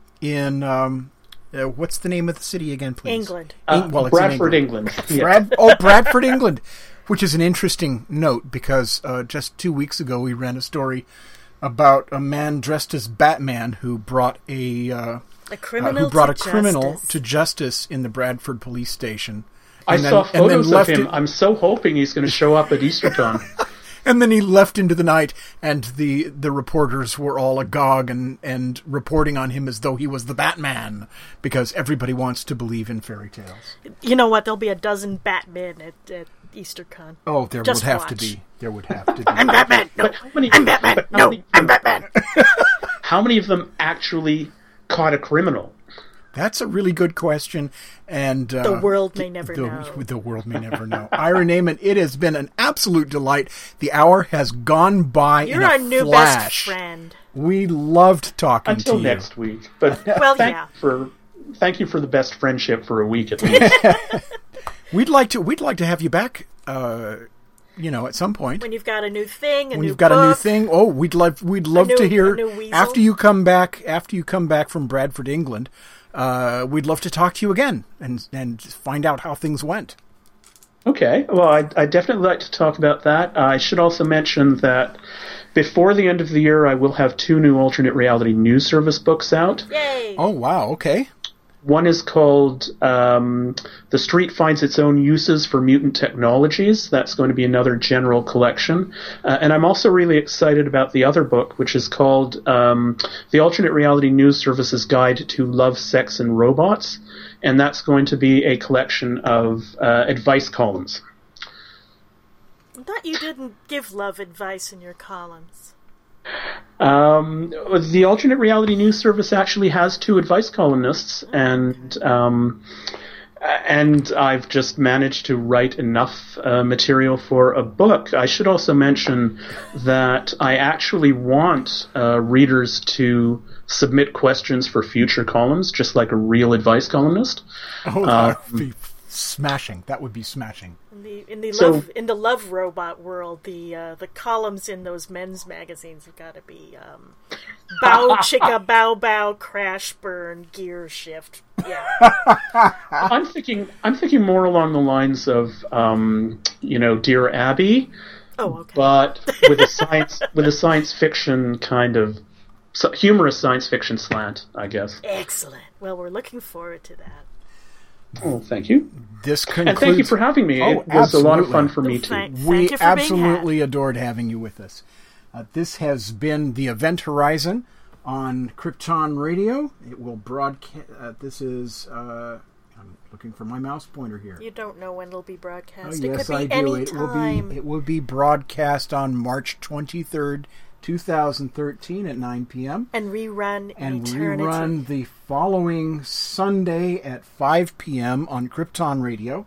in um, uh, what's the name of the city again, please? England. Uh, well, it's in Bradford, England. Yeah. Brad, oh, Bradford, England, which is an interesting note because uh, just two weeks ago we ran a story about a man dressed as Batman who brought a uh, A uh, criminal who brought to a criminal justice. to justice in the Bradford police station. I And then- saw and then photos of left him. it- I'm so hoping he's going to show up at EasterCon. And then he left into the night, and the, the reporters were all agog and, and reporting on him as though he was the Batman, because everybody wants to believe in fairy tales. You know what? There'll be a dozen Batmen at, at EasterCon. Oh, there Just would have to watch. be. There would have to be. I'm Batman. No, But how many, I'm Batman. but how No, many- I'm Batman. How many of them actually caught a criminal? That's a really good question, and uh, The world may never the, know. The world may never know. Ira Neiman, it has been an absolute delight. The hour has gone by You're in a our new flash. best friend. We loved talking Until to you. next week. But Well, thank yeah. for thank you for the best friendship for a week at least. We'd like to. We'd like to have you back. Uh, you know, at some point. When you've got a new thing, a when new you've got a new book. thing. Oh, we'd love we'd love new- to a hear new weasel. after you come back after you come back from Bradford, England. Uh, we'd love to talk to you again and and find out how things went. Okay, well, I'd, I'd definitely like to talk about that. Uh, I should also mention that before the end of the year, I will have two new alternate reality news service books out. Yay! Oh, wow, okay. One is called um, The Street Finds Its Own Uses for Mutant Technologies. That's going to be another general collection. Uh, and I'm also really excited about the other book, which is called um, The Alternate Reality News Service's Guide to Love, Sex, and Robots. And that's going to be a collection of uh, advice columns. I thought you didn't give love advice in your columns. Um, the Alternate Reality News Service actually has two advice columnists, and um, and I've just managed to write enough uh, material for a book. I should also mention that I actually want uh, readers to submit questions for future columns, just like a real advice columnist. Oh, Uh, that would be smashing. That would be smashing. In the in the So- love in the love robot world, the uh, the columns in those men's magazines have got to be um, bow chicka bow bow crash burn gear shift. Yeah, I'm thinking. I'm thinking more along the lines of, um, you know, Dear Abby, oh okay. but with a science with a science fiction kind of so- humorous science fiction slant, I guess. Excellent. Well, we're looking forward to that. Oh, thank you, This concludes... and thank you for having me. Oh, it was a lot of absolutely. fun for me Well, too. thank- We you for being absolutely had. adored having you with us. Uh, this has been the Event Horizon on Krypton Radio. It will broadcast... Uh, this is... Uh, I'm looking for my mouse pointer here. You don't know when it'll be Oh, broadcast. yes, it I could be do. any It will time. be, it will be broadcast on March twenty-third, twenty thirteen at nine p.m. and rerun in and eternity. rerun the following Sunday at five p.m. on Krypton Radio.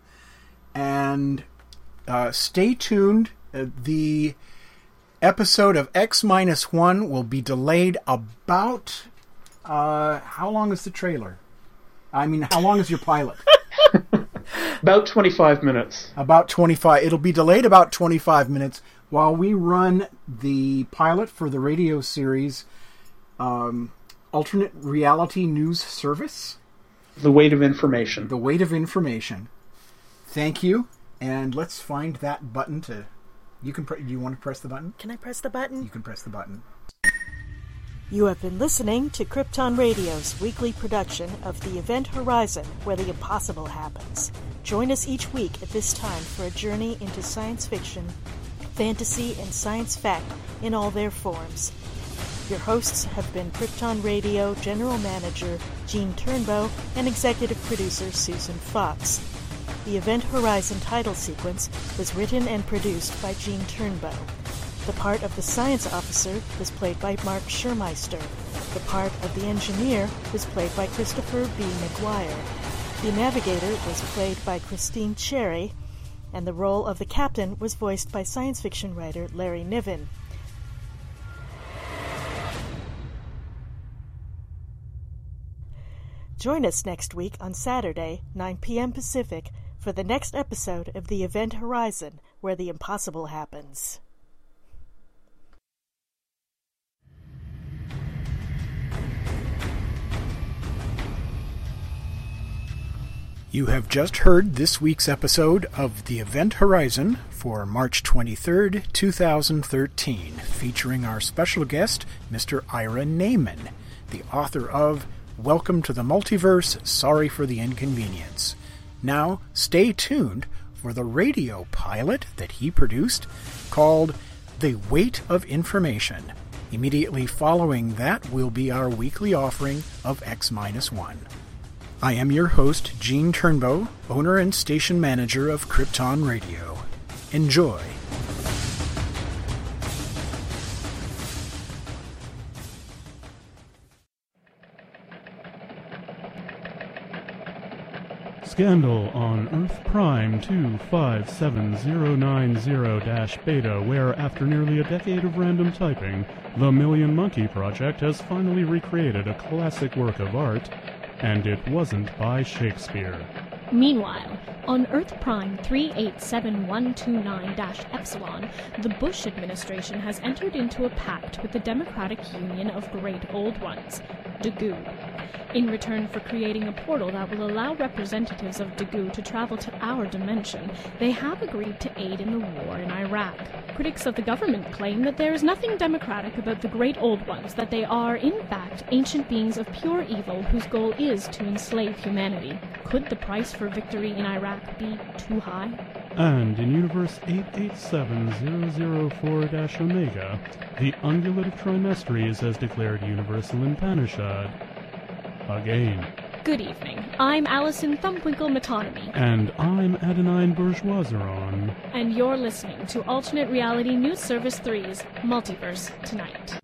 And uh, stay tuned. Uh, the episode of X minus one will be delayed about... Uh, how long is the trailer? I mean, how long is your pilot? About twenty-five minutes. About twenty-five. It'll be delayed about twenty-five minutes while we run the pilot for the radio series um, Alternate Reality News Service, The Weight of Information. The Weight of Information. Thank you, and let's find that button to... You can. Pre- do you want to press the button? Can I press the button? You can press the button. You have been listening to Krypton Radio's weekly production of the Event Horizon, where the impossible happens. Join us each week at this time for a journey into science fiction, fantasy, and science fact in all their forms. Your hosts have been Krypton Radio General Manager Gene Turnbow and Executive Producer Susan Fox. The Event Horizon title sequence was written and produced by Gene Turnbow. The part of the science officer was played by Mark Schurmeister. The part of the engineer was played by Christopher B. McGuire. The navigator was played by Christine Cherry, and the role of the captain was voiced by science fiction writer Larry Niven. Join us next week on Saturday, nine p.m. Pacific, for the next episode of the Event Horizon, where the impossible happens. You have just heard this week's episode of The Event Horizon for March twenty-third, twenty thirteen, featuring our special guest, Mister Ira Naiman, the author of Welcome to the Multiverse, Sorry for the Inconvenience. Now, stay tuned for the radio pilot that he produced called The Weight of Information. Immediately following that will be our weekly offering of X minus one. I am your host, Gene Turnbow, owner and station manager of Krypton Radio. Enjoy. Scandal on Earth Prime two five seven zero nine zero Beta, where after nearly a decade of random typing, the Million Monkey Project has finally recreated a classic work of art, and it wasn't by Shakespeare. Meanwhile, on Earth Prime three eight seven one two nine Epsilon, the Bush administration has entered into a pact with the Democratic Union of Great Old Ones, D G U. In return for creating a portal that will allow representatives of Dagu to travel to our dimension, they have agreed to aid in the war in Iraq. Critics of the government claim that there is nothing democratic about the Great Old Ones, that they are, in fact, ancient beings of pure evil whose goal is to enslave humanity. Could the price for victory in Iraq be too high? And in Universe eight eight seven zero zero four Omega, the ungulative trimestries has declared universal Upanishad again. Good evening. I'm Alison Thumbwinkle Metonymy. And I'm Adenine Bourgeoiseron. And you're listening to Alternate Reality News Service three's Multiverse Tonight.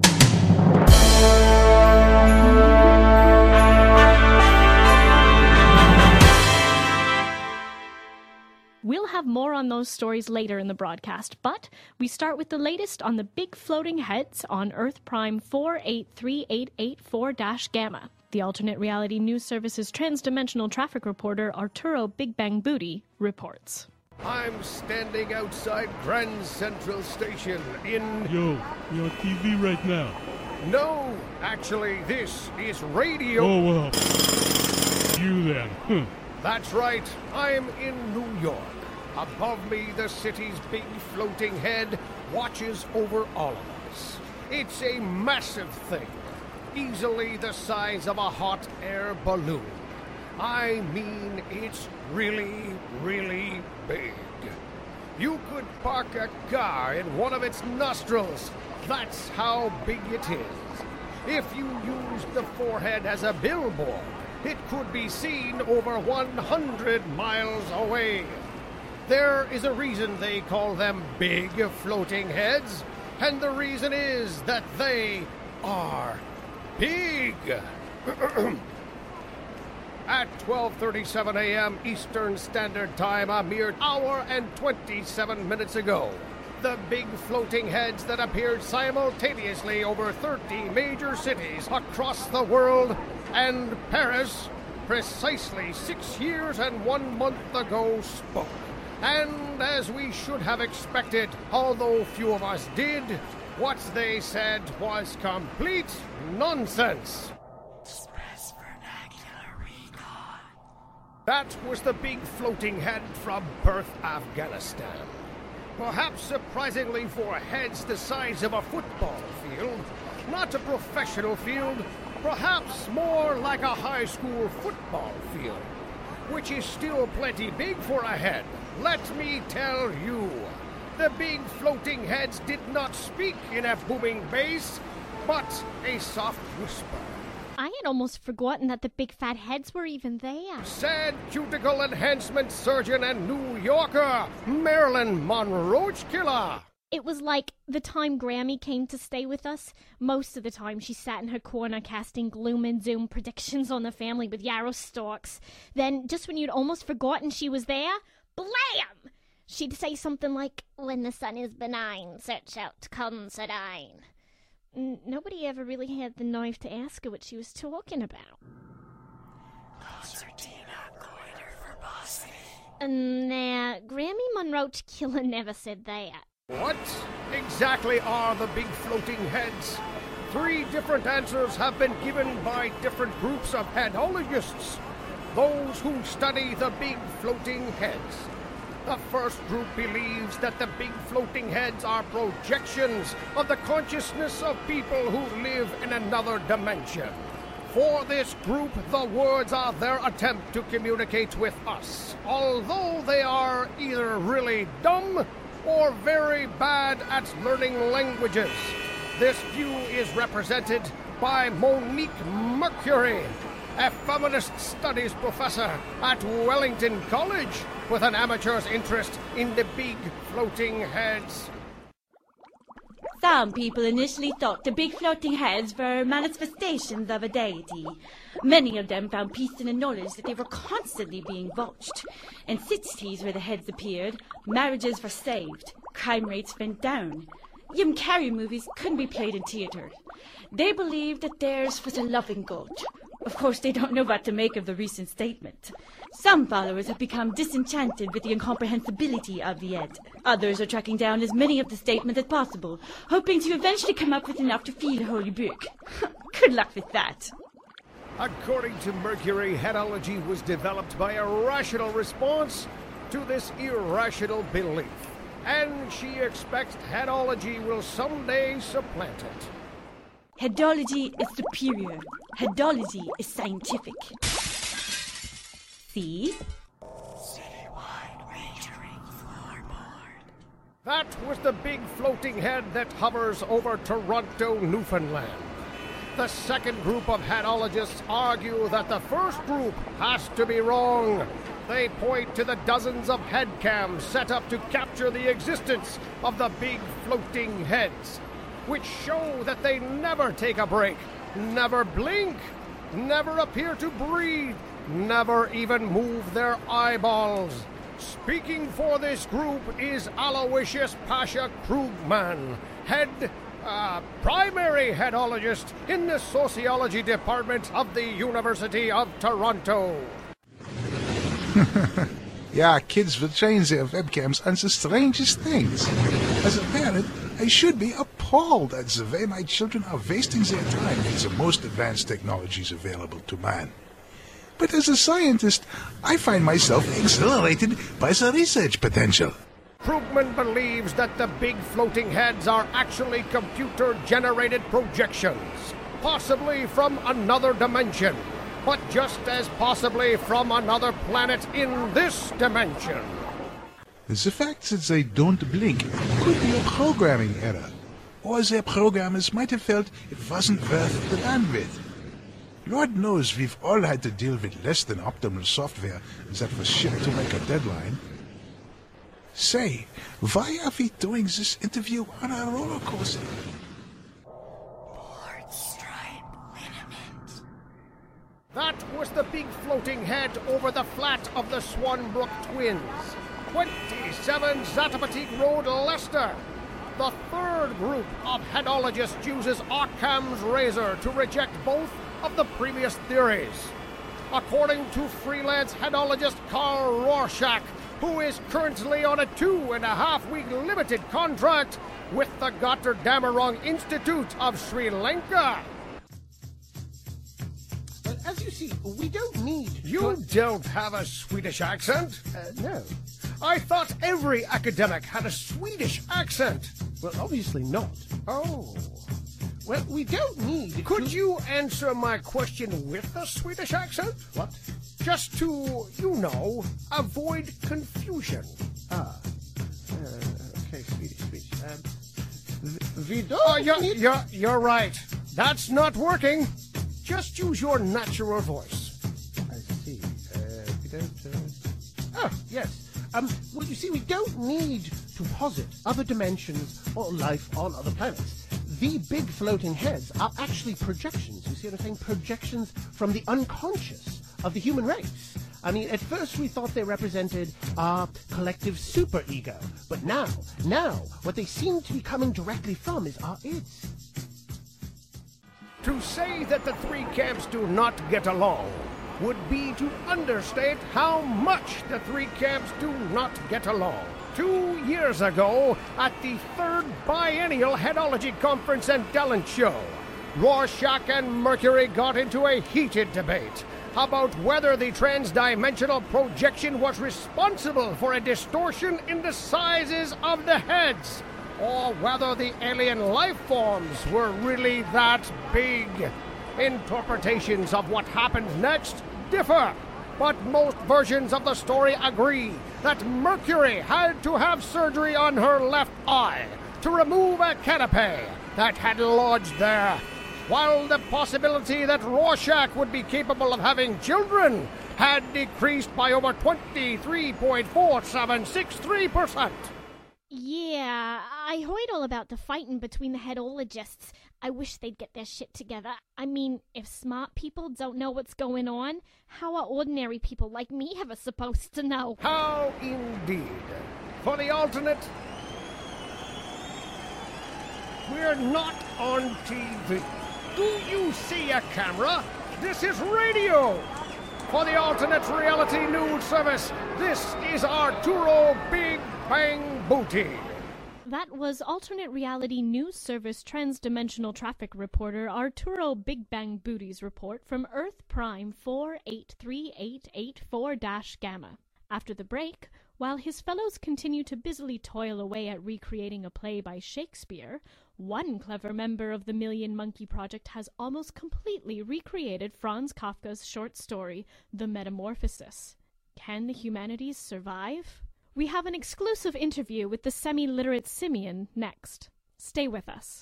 We'll have more on those stories later in the broadcast, but we start with the latest on the big floating heads on Earth Prime four eight three eight eight four Gamma. The Alternate Reality News Service's transdimensional traffic reporter Arturo Big Bang Booty reports. I'm standing outside Grand Central Station in... Yo, you're on T V right now. No, actually, this is radio. Oh, well. You then. Huh. That's right, I'm in New York. Above me, the city's big floating head watches over all of us. It's a massive thing, easily the size of a hot air balloon. I mean, it's really, really big. You could park a car in one of its nostrils. That's how big it is. If you use the forehead as a billboard, it could be seen over one hundred miles away. There is a reason they call them big floating heads, and the reason is that they are big. At twelve thirty-seven a.m. Eastern Standard Time, a mere hour and twenty-seven minutes ago, the big floating heads that appeared simultaneously over thirty major cities across the world and Paris, precisely six years and one month ago, spoke. And as we should have expected, although few of us did, what they said was complete nonsense. Express vernacular recon. That was the big floating head from Perth, Afghanistan. Perhaps surprisingly for heads the size of a football field, not a professional field, perhaps more like a high school football field, which is still plenty big for a head. Let me tell you, the big floating heads did not speak in a booming bass, but a soft whisper. I had almost forgotten that the big fat heads were even there. Said cuticle enhancement surgeon and New Yorker, Marilyn Monroe Killer. It was like the time Grammy came to stay with us. Most of the time she sat in her corner casting gloom and doom predictions on the family with yarrow stalks. Then, just when you'd almost forgotten she was there, blam! She'd say something like, "When the sun is benign, search out Considine." N- nobody ever really had the nerve to ask her what she was talking about. Concertina goiter for Boston. Nah, Grammy Monroe Killer never said that. What exactly are the big floating heads? Three different answers have been given by different groups of headologists, those who study the big floating heads. The first group believes that the big floating heads are projections of the consciousness of people who live in another dimension. For this group, the words are their attempt to communicate with us, although they are either really dumb or very bad at learning languages. This view is represented by Monique Mercury, a feminist studies professor at Wellington College with an amateur's interest in the big floating heads. Some people initially thought the big floating heads were manifestations of a deity. Many of them found peace in the knowledge that they were constantly being watched. In cities where the heads appeared, marriages were saved, crime rates went down. Jim Carrey movies couldn't be played in theater. They believed that theirs was a loving God. Of course, they don't know what to make of the recent statement. Some followers have become disenchanted with the incomprehensibility of the Ed. Others are tracking down as many of the statements as possible, hoping to eventually come up with enough to feed a holy book. Good luck with that. According to Mercury, headology was developed by a rational response to this irrational belief, and she expects headology will someday supplant it. Headology is superior. Headology is scientific. See? Citywide wagering floorboard. That was the big floating head that hovers over Toronto, Newfoundland. The second group of headologists argue that the first group has to be wrong. They point to the dozens of head cams set up to capture the existence of the big floating heads, which show that they never take a break, never blink, never appear to breathe, never even move their eyeballs. Speaking for this group is Aloysius Pasha Krugman, head, uh, primary headologist in the sociology department of the University of Toronto. Yeah, kids will change their webcams on the strangest things. As a parent, I should be appalled at the way my children are wasting their time with the most advanced technologies available to man. But as a scientist, I find myself exhilarated by the research potential. Krugman believes that the big floating heads are actually computer-generated projections, possibly from another dimension, but just as possibly from another planet in this dimension. The fact that they don't blink could be a programming error, or their programmers might have felt it wasn't worth the bandwidth. Lord knows we've all had to deal with less than optimal software that was shipped to make a deadline. Say, why are we doing this interview on a roller coaster? Board stripe liniment. That was the big floating head over the flat of the Swanbrook Twins, twenty-seven Zatapatique Road, Leicester. The third group of headologists uses Occam's razor to reject both of the previous theories. According to freelance headologist Carl Rorschach, who is currently on a two and a half week limited contract with the Gotterdammerung Institute of Sri Lanka. Uh, as you see, we don't need... You don't have a Swedish accent? Uh, no. I thought every academic had a Swedish accent. Well, obviously not. Oh. Well, we don't need... Could to... you answer my question with a Swedish accent? What? Just to, you know, avoid confusion. Ah. Uh, okay, Swedish, Swedish. Um, v- we don't Oh, you're, need... you're, you're right. That's not working. Just use your natural voice. I see. Uh, we don't... Uh... Oh, yes. Um, well, you see, we don't need to posit other dimensions or life on other planets. The big floating heads are actually projections. You see what I'm saying? Projections from the unconscious of the human race. I mean, at first we thought they represented our collective superego, but now, now, what they seem to be coming directly from is our ids. To say that the three camps do not get along would be to understate how much the three camps do not get along. Two years ago, at the third biennial Headology Conference and Talent Show, Rorschach and Mercury got into a heated debate about whether the transdimensional projection was responsible for a distortion in the sizes of the heads, or whether the alien life forms were really that big. Interpretations of what happened next differ, but most versions of the story agree that Mercury had to have surgery on her left eye to remove a canopy that had lodged there, while the possibility that Rorschach would be capable of having children had decreased by over twenty-three point four seven six three percent. Yeah, I heard all about the fighting between the headologists. I wish they'd get their shit together. I mean, if smart people don't know what's going on, how are ordinary people like me ever supposed to know? How indeed. For the alternate, we're not on T V. Do you see a camera? This is radio. For the alternate reality news service, this is Arturo Big Bang Booty. That was alternate reality news service transdimensional traffic reporter Arturo Big Bang Booty's report from Earth Prime four eight three eight eight four Gamma. After the break, while his fellows continue to busily toil away at recreating a play by Shakespeare, one clever member of the Million Monkey Project has almost completely recreated Franz Kafka's short story, The Metamorphosis. Can the humanities survive? We have an exclusive interview with the semi-literate Simeon next. Stay with us.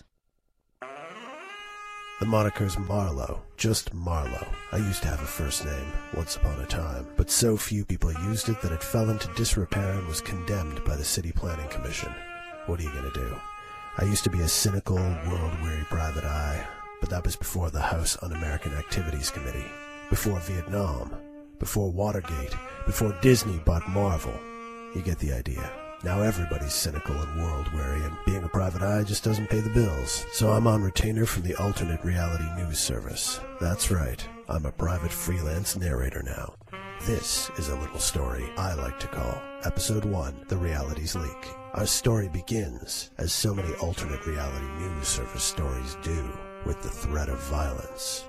The moniker's Marlowe, just Marlowe. I used to have a first name, once upon a time, but so few people used it that it fell into disrepair and was condemned by the City Planning Commission. What are you gonna do? I used to be a cynical, world-weary private eye, but that was before the House Un-American Activities Committee, before Vietnam, before Watergate, before Disney bought Marvel. You get the idea. Now everybody's cynical and world-weary, and being a private eye just doesn't pay the bills. So I'm on retainer from the alternate reality news service. That's right, I'm a private freelance narrator now. This is a little story I like to call Episode one, The Realities Leak. Our story begins, as so many alternate reality news service stories do, with the threat of violence.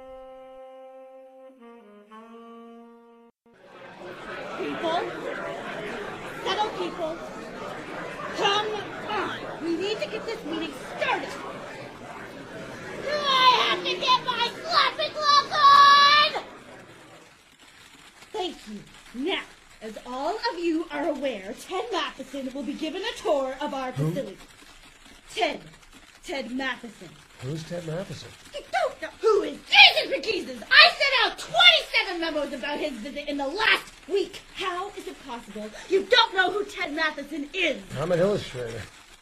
People, settle people, come on. We need to get this meeting started. Do I have to get my slapping glove on? Thank you. Now, as all of you are aware, Ted Matheson will be given a tour of our Who? facility. Ted. Ted Matheson. Who's Ted Matheson? You don't know who is Jesus McGeezus! I sent out twenty-seven memos about his visit in the last week. How is it possible you don't know who Ted Matheson is? I'm an illustrator.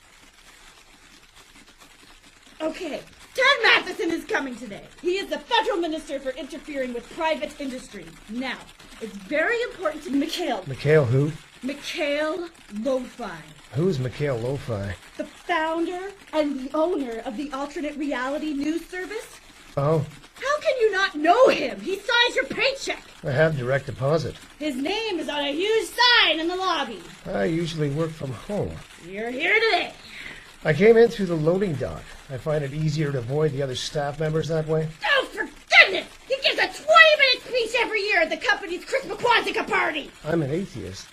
Okay, Ted Matheson is coming today. He is the federal minister for interfering with private industry. Now, it's very important to Mikhail. Mikhail who? Mikhail Lo-Fi. Who's Mikhail Lo-Fi? The founder and the owner of the alternate reality news service. Oh, How can you not know him? He signs your paycheck. I have direct deposit. His name is on a huge sign in the lobby. I usually work from home. You're here today. I came in through the loading dock. I find it easier to avoid the other staff members that way. Oh, for goodness! He gives a twenty-minute speech every year at the company's Christmas Quantica party. I'm an atheist.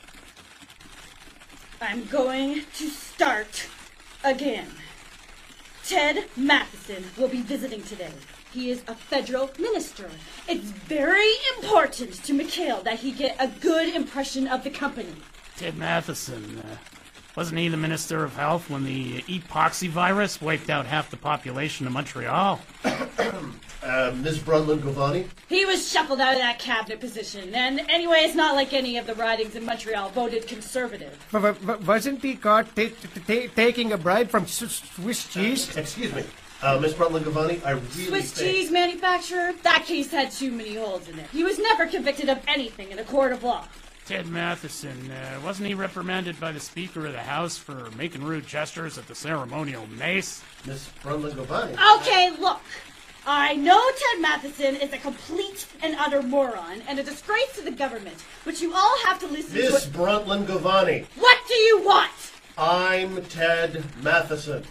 I'm going to start again. Ted Matheson will be visiting today. He is a federal minister. It's very important to Mikhail that he get a good impression of the company. Ted Matheson, uh, wasn't he the Minister of Health when the epoxy virus wiped out half the population of Montreal? uh, Miz Brundtland-Govani? He was shuffled out of that cabinet position, and anyway, it's not like any of the ridings in Montreal voted conservative. W- w- wasn't he caught ta- ta- ta- taking a bribe from S- Swiss cheese? Uh, excuse me. Uh, Miz Brundtland-Govani, I really Swiss think... cheese manufacturer? That case had too many holes in it. He was never convicted of anything in a court of law. Ted Matheson, uh, wasn't he reprimanded by the Speaker of the House for making rude gestures at the ceremonial mace? Miz Brundtland-Govani. Okay, look. I know Ted Matheson is a complete and utter moron and a disgrace to the government, but you all have to listen to Miz it. Brundtland-Govani. What do you want? I'm Ted Matheson.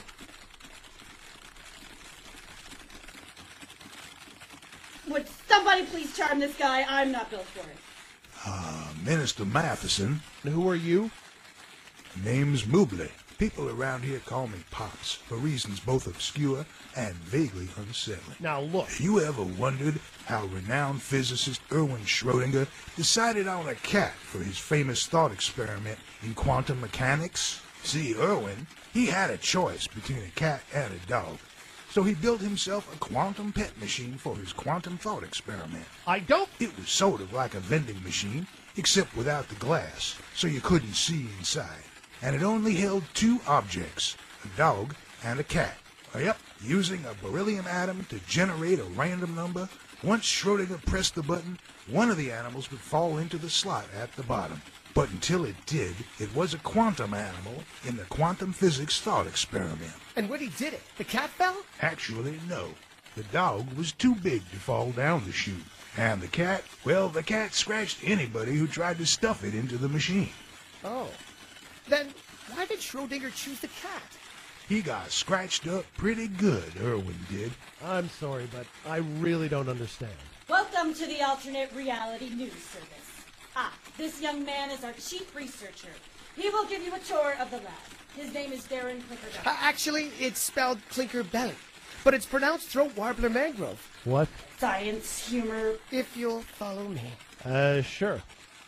Would somebody please charm this guy? I'm not built for it. Uh, Minister Matheson. Who are you? Name's Moobley. People around here call me Pops, for reasons both obscure and vaguely unsettling. Now look. You ever wondered how renowned physicist Erwin Schrödinger decided on a cat for his famous thought experiment in quantum mechanics? See, Erwin, he had a choice between a cat and a dog. So he built himself a quantum pet machine for his quantum thought experiment. I don't... It was sort of like a vending machine, except without the glass, so you couldn't see inside. And it only held two objects, a dog and a cat. Yep, using a beryllium atom to generate a random number, once Schrödinger pressed the button, one of the animals would fall into the slot at the bottom. But until it did, it was a quantum animal in the quantum physics thought experiment. And when he did it, the cat fell? Actually, no. The dog was too big to fall down the chute. And the cat, well, the cat scratched anybody who tried to stuff it into the machine. Oh. Then Why did Schrodinger choose the cat? He got scratched up pretty good, Irwin did. I'm sorry, but I really don't understand. Welcome to the Alternate Reality News Service. Ah, this young man is our chief researcher. He will give you a tour of the lab. His name is Darren Clifford. Uh, actually, it's spelled Clinker Belly, but it's pronounced Throat Warbler Mangrove. What? Science, humor. If you'll follow me. Uh, sure.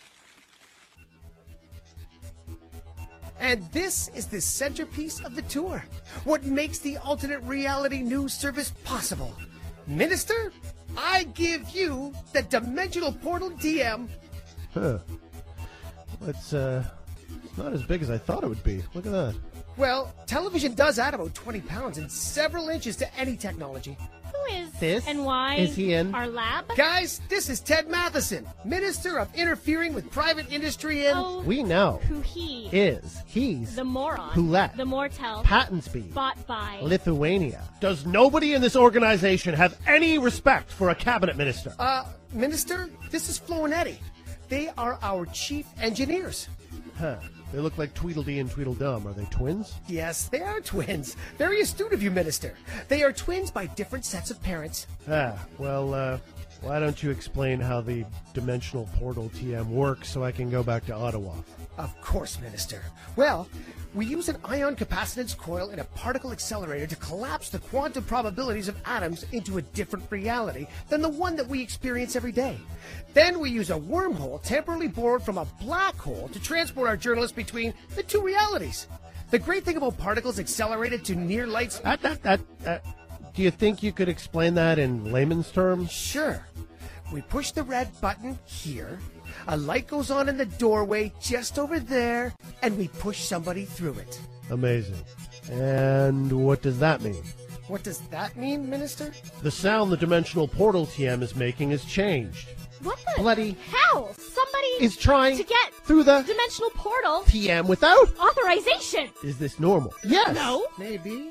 And this is the centerpiece of the tour. What makes the Alternate Reality News Service possible. Minister, I give you the Dimensional Portal D M. Huh. It's, uh, it's not as big as I thought it would be. Look at that. Well, television does add about twenty pounds and several inches to any technology. Who is This? and why Is he in? our lab? Guys, this is Ted Matheson, Minister of Interfering with Private Industry in... Oh, We know. who he Is. He's. the moron, Who let? the mortel, Pattonsby. bought by. Lithuania. Does nobody in this organization have any respect for a cabinet minister? Uh, Minister, this is Flo and Eddie. They are our chief engineers. Huh. They look like Tweedledee and Tweedledum. Are they twins? Yes, they are twins. Very astute of you, Minister. They are twins by different sets of parents. Ah, well, uh, why don't you explain how the Dimensional Portal T M works so I can go back to Ottawa? Of course, Minister. Well, we use an ion capacitance coil and a particle accelerator to collapse the quantum probabilities of atoms into a different reality than the one that we experience every day. Then we use a wormhole temporarily bored from a black hole to transport our journalists between the two realities. The great thing about particles accelerated to near light speed... Uh, uh, uh, uh, do you think you could explain that in layman's terms? Sure. We push the red button here, a light goes on in the doorway just over there, and we push somebody through it. Amazing. And what does that mean? What does that mean, Minister? The sound the Dimensional Portal T M is making has changed. What the Bloody hell? Somebody is trying to get through the dimensional portal T M without authorization. Is this normal? Yes. No. Maybe.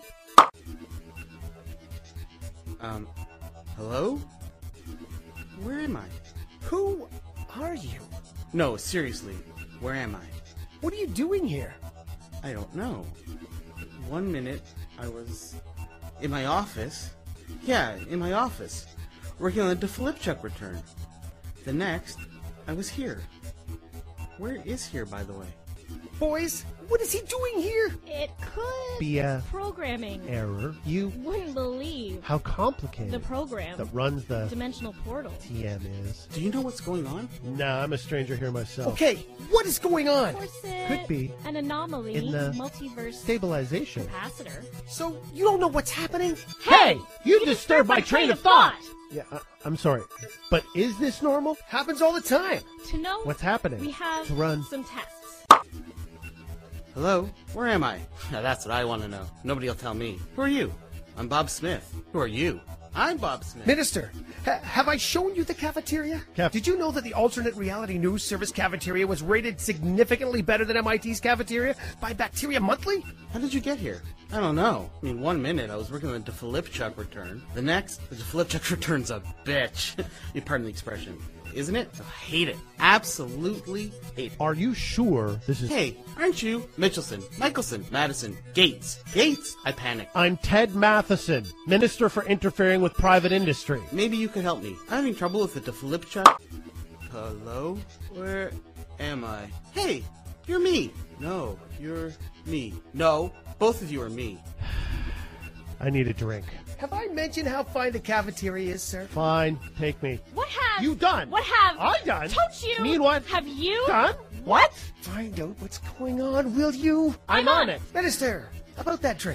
Um, hello? Where am I? Who are you? No, seriously, where am I? What are you doing here? I don't know. One minute, I was in my office. Yeah, in my office, working on the Filipchuk return. The next, I was here. Where is here, by the way? Boys, what is he doing here? It could Be a programming. error. You Wouldn't believe how complicated the program that runs the dimensional portal. T M is. Do you know what's going on? Nah, I'm a stranger here myself. Okay, what is going on? Corset, Could be an anomaly, in the multiverse stabilization. capacitor. So you don't know what's happening? Hey, you disturbed my train of thought. Yeah, I, I'm sorry, but is this normal? Happens all the time. To know What's happening? we have To run. some tests. Hello? Where am I? Now that's what I want to know. Nobody will tell me. Who are you? I'm Bob Smith. Who are you? I'm Bob Smith. Minister, ha- have I shown you the cafeteria? Caf- Did you know that the Alternate Reality News Service cafeteria was rated significantly better than M I T's cafeteria by Bacteria Monthly? How did you get here? I don't know. I mean, one minute I was working on the Filipchuk return. The next, the Filipchuk return's a bitch. You pardon the expression. Isn't it? I hate it. Absolutely hate it. Are you sure this is... Hey, aren't you Mitchelson, Michelson, Madison, Gates? Gates? I panicked. I'm Ted Matheson, Minister for Interfering with Private Industry. Maybe you could help me. I'm having trouble with the Filipchuk. Hello? Where am I? Hey, you're me. No, you're me. No, both of you are me. I need a drink. Have I mentioned how fine the cafeteria is, sir? Fine, take me. What have You done? What have I done? Don't you? Mean what? Have you Done? What? Find out what's going on, will you? I'm, on it. Minister, about that drink.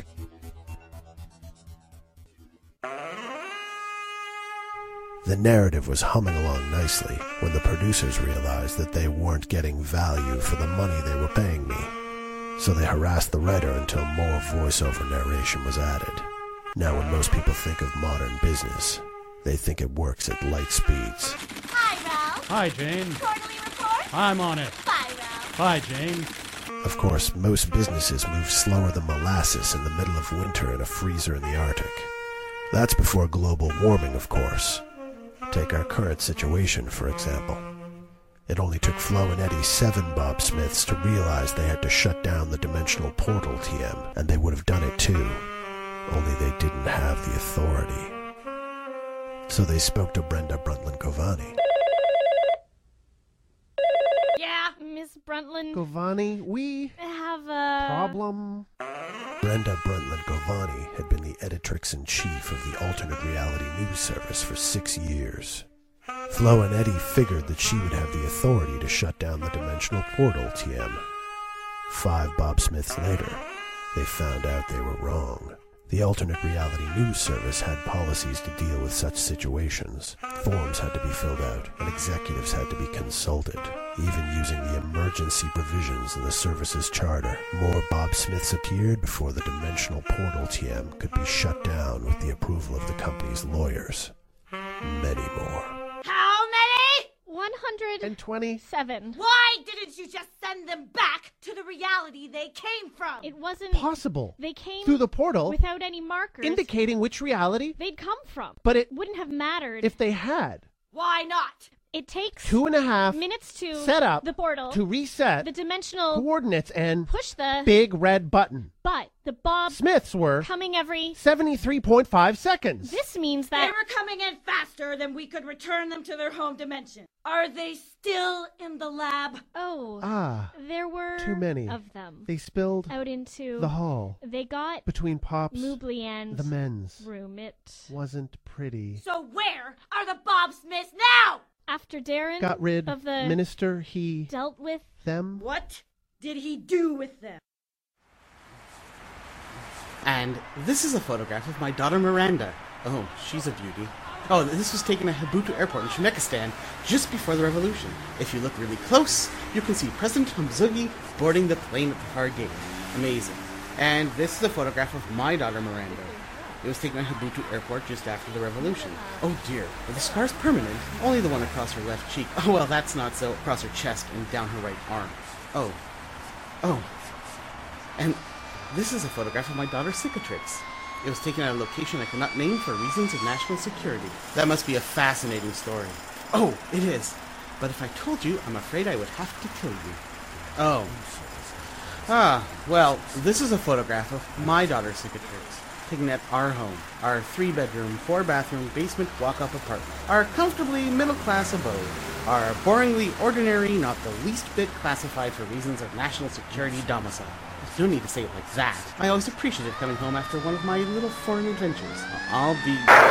The narrative was humming along nicely when the producers realized that they weren't getting value for the money they were paying me. So they harassed the writer until more voiceover narration was added. Now when most people think of modern business, they think it works at light speeds. Hi, Ralph. Hi, Jane. Quarterly report? I'm on it. Bye, Ralph. Hi, Jane. Of course, most businesses move slower than molasses in the middle of winter in a freezer in the Arctic. That's before global warming, of course. Take our current situation, for example. It only took Flo and Eddie seven Bob Smiths to realize they had to shut down the Dimensional Portal T M, and they would have done it too, only they didn't have the authority. So they spoke to Brenda Brundtland Govani. Yeah, Miss Brundtland. Govani, we have a problem. Brenda Brundtland Govani had been the editrix-in-chief of the alternate reality news service for six years. Flo and Eddie figured that she would have the authority to shut down the Dimensional Portal T M. Five Bob Smiths later, they found out they were wrong. The alternate reality news service had policies to deal with such situations. Forms had to be filled out, and executives had to be consulted. Even using the emergency provisions in the service's charter, more Bob Smiths appeared before the Dimensional Portal T M could be shut down with the approval of the company's lawyers. Many more. How many? one hundred twenty-seven. Why didn't you just send them back to the reality they came from? It wasn't Possible. They came Through the portal, without any markers indicating which reality they'd come from. But it wouldn't have mattered if they had. Why not? It takes Two and a half minutes to set up the portal to reset the dimensional coordinates and push the big red button. But the Bob Smiths were coming every seventy-three point five seconds. This means They that were coming in faster than we could return them to their home dimension. Are they still in the lab? Oh, Ah, there were too many of them. They spilled out into the hall. They got Between Pops, Moobly and the men's room. It wasn't pretty. So where are the Bob Smiths now? After Darren Got rid of the minister, he dealt with them. What did he do with them? And this is a photograph of my daughter Miranda. Oh, she's a beauty. Oh, this was taken at Habutu Airport in Shimekistan just before the revolution. If you look really close, you can see President Hamzugi boarding the plane at the far gate. Amazing. And this is a photograph of my daughter Miranda. It was taken at Habutu Airport just after the revolution. Oh dear, are the scars permanent? Only the one across her left cheek. Oh well, that's not so. Across her chest and down her right arm. Oh. Oh. And this is a photograph of my daughter Cicatrix. It was taken at a location I cannot name for reasons of national security. That must be a fascinating story. Oh, it is. But if I told you, I'm afraid I would have to kill you. Oh. Ah, well, this is a photograph of my daughter Cicatrix, taken at our home, our three-bedroom, four-bathroom, basement walk-up apartment, our comfortably middle-class abode, our boringly ordinary, not the least bit classified for reasons of national security domicile. You don't need to say it like that. I always appreciated coming home after one of my little foreign adventures. I'll be...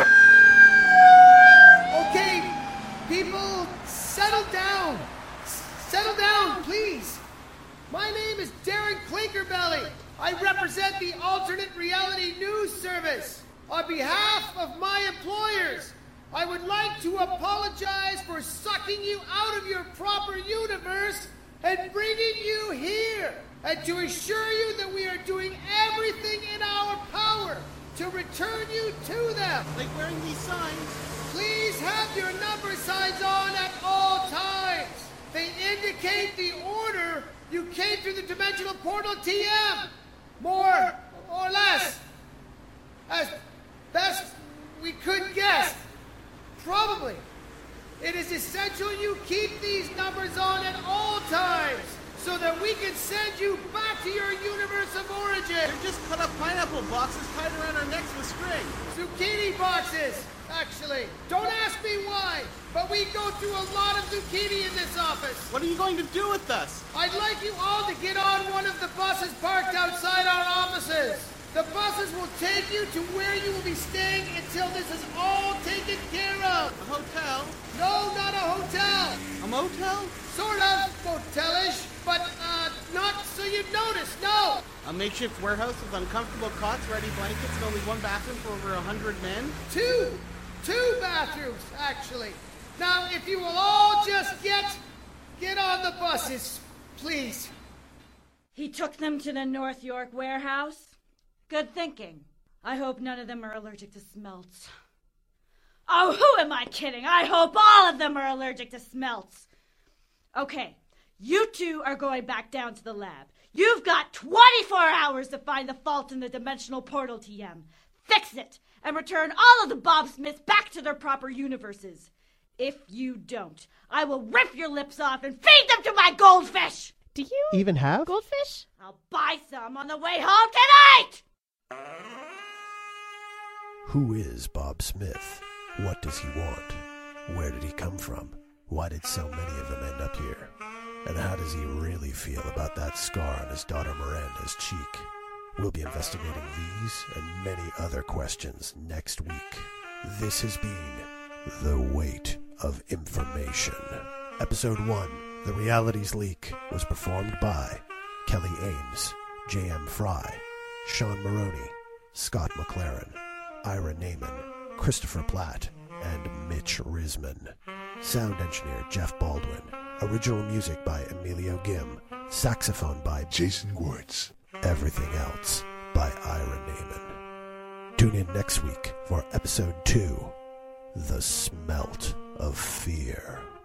Okay, people, settle down. Settle down, please. My name is Darren Clinkerbelly. I represent the Alternate Reality News Service. On behalf of my employers, I would like to apologize for sucking you out of your proper universe and bringing you here, and to assure you that we are doing everything in our power to return you to them. Like wearing these signs. Please have your number signs on at all times. They indicate the order you came through the Dimensional Portal T M. More or less. As best we could guess. Probably. It is essential you keep these numbers on at all times so that we can send you back to your universe of origin. They're just cut up pineapple boxes tied around our necks with string. Zucchini boxes, actually. Don't ask me why, but we go through a lot of zucchini in this office. What are you going to do with us? I'd like you all to get on one of the buses parked outside our offices. The buses will take you to where you will be staying until this is all taken care of. A hotel? No, not a hotel. A motel? Sort of motel-ish, but uh, not so you'd notice, no. A makeshift warehouse with uncomfortable cots, ready blankets, and only one bathroom for over a hundred men? Two. Two bathrooms, actually. Now, if you will all just get, get on the buses, please. He took them to the North York warehouse? Good thinking. I hope none of them are allergic to smelts. Oh, who am I kidding? I hope all of them are allergic to smelts. Okay, you two are going back down to the lab. You've got twenty-four hours to find the fault in the Dimensional Portal T M. Fix it, and return all of the Bob Smiths back to their proper universes. If you don't, I will rip your lips off and feed them to my goldfish! Do you even have goldfish? I'll buy some on the way home tonight! Who is Bob Smith? What does he want? Where did he come from? Why did so many of them end up here? And how does he really feel about that scar on his daughter Miranda's cheek? We'll be investigating these and many other questions next week. This has been The Weight of Information. Episode one, The Realities Leak, was performed by Kelly Ames, J M Fry, Sean Maroney, Scott McLaren, Ira Naiman, Christopher Platt, and Mitch Risman. Sound engineer Jeff Baldwin. Original music by Emilio Gim. Saxophone by Jason Wertz. Everything else by Ira Naiman. Tune in next week for episode two, The Smelt of Fear.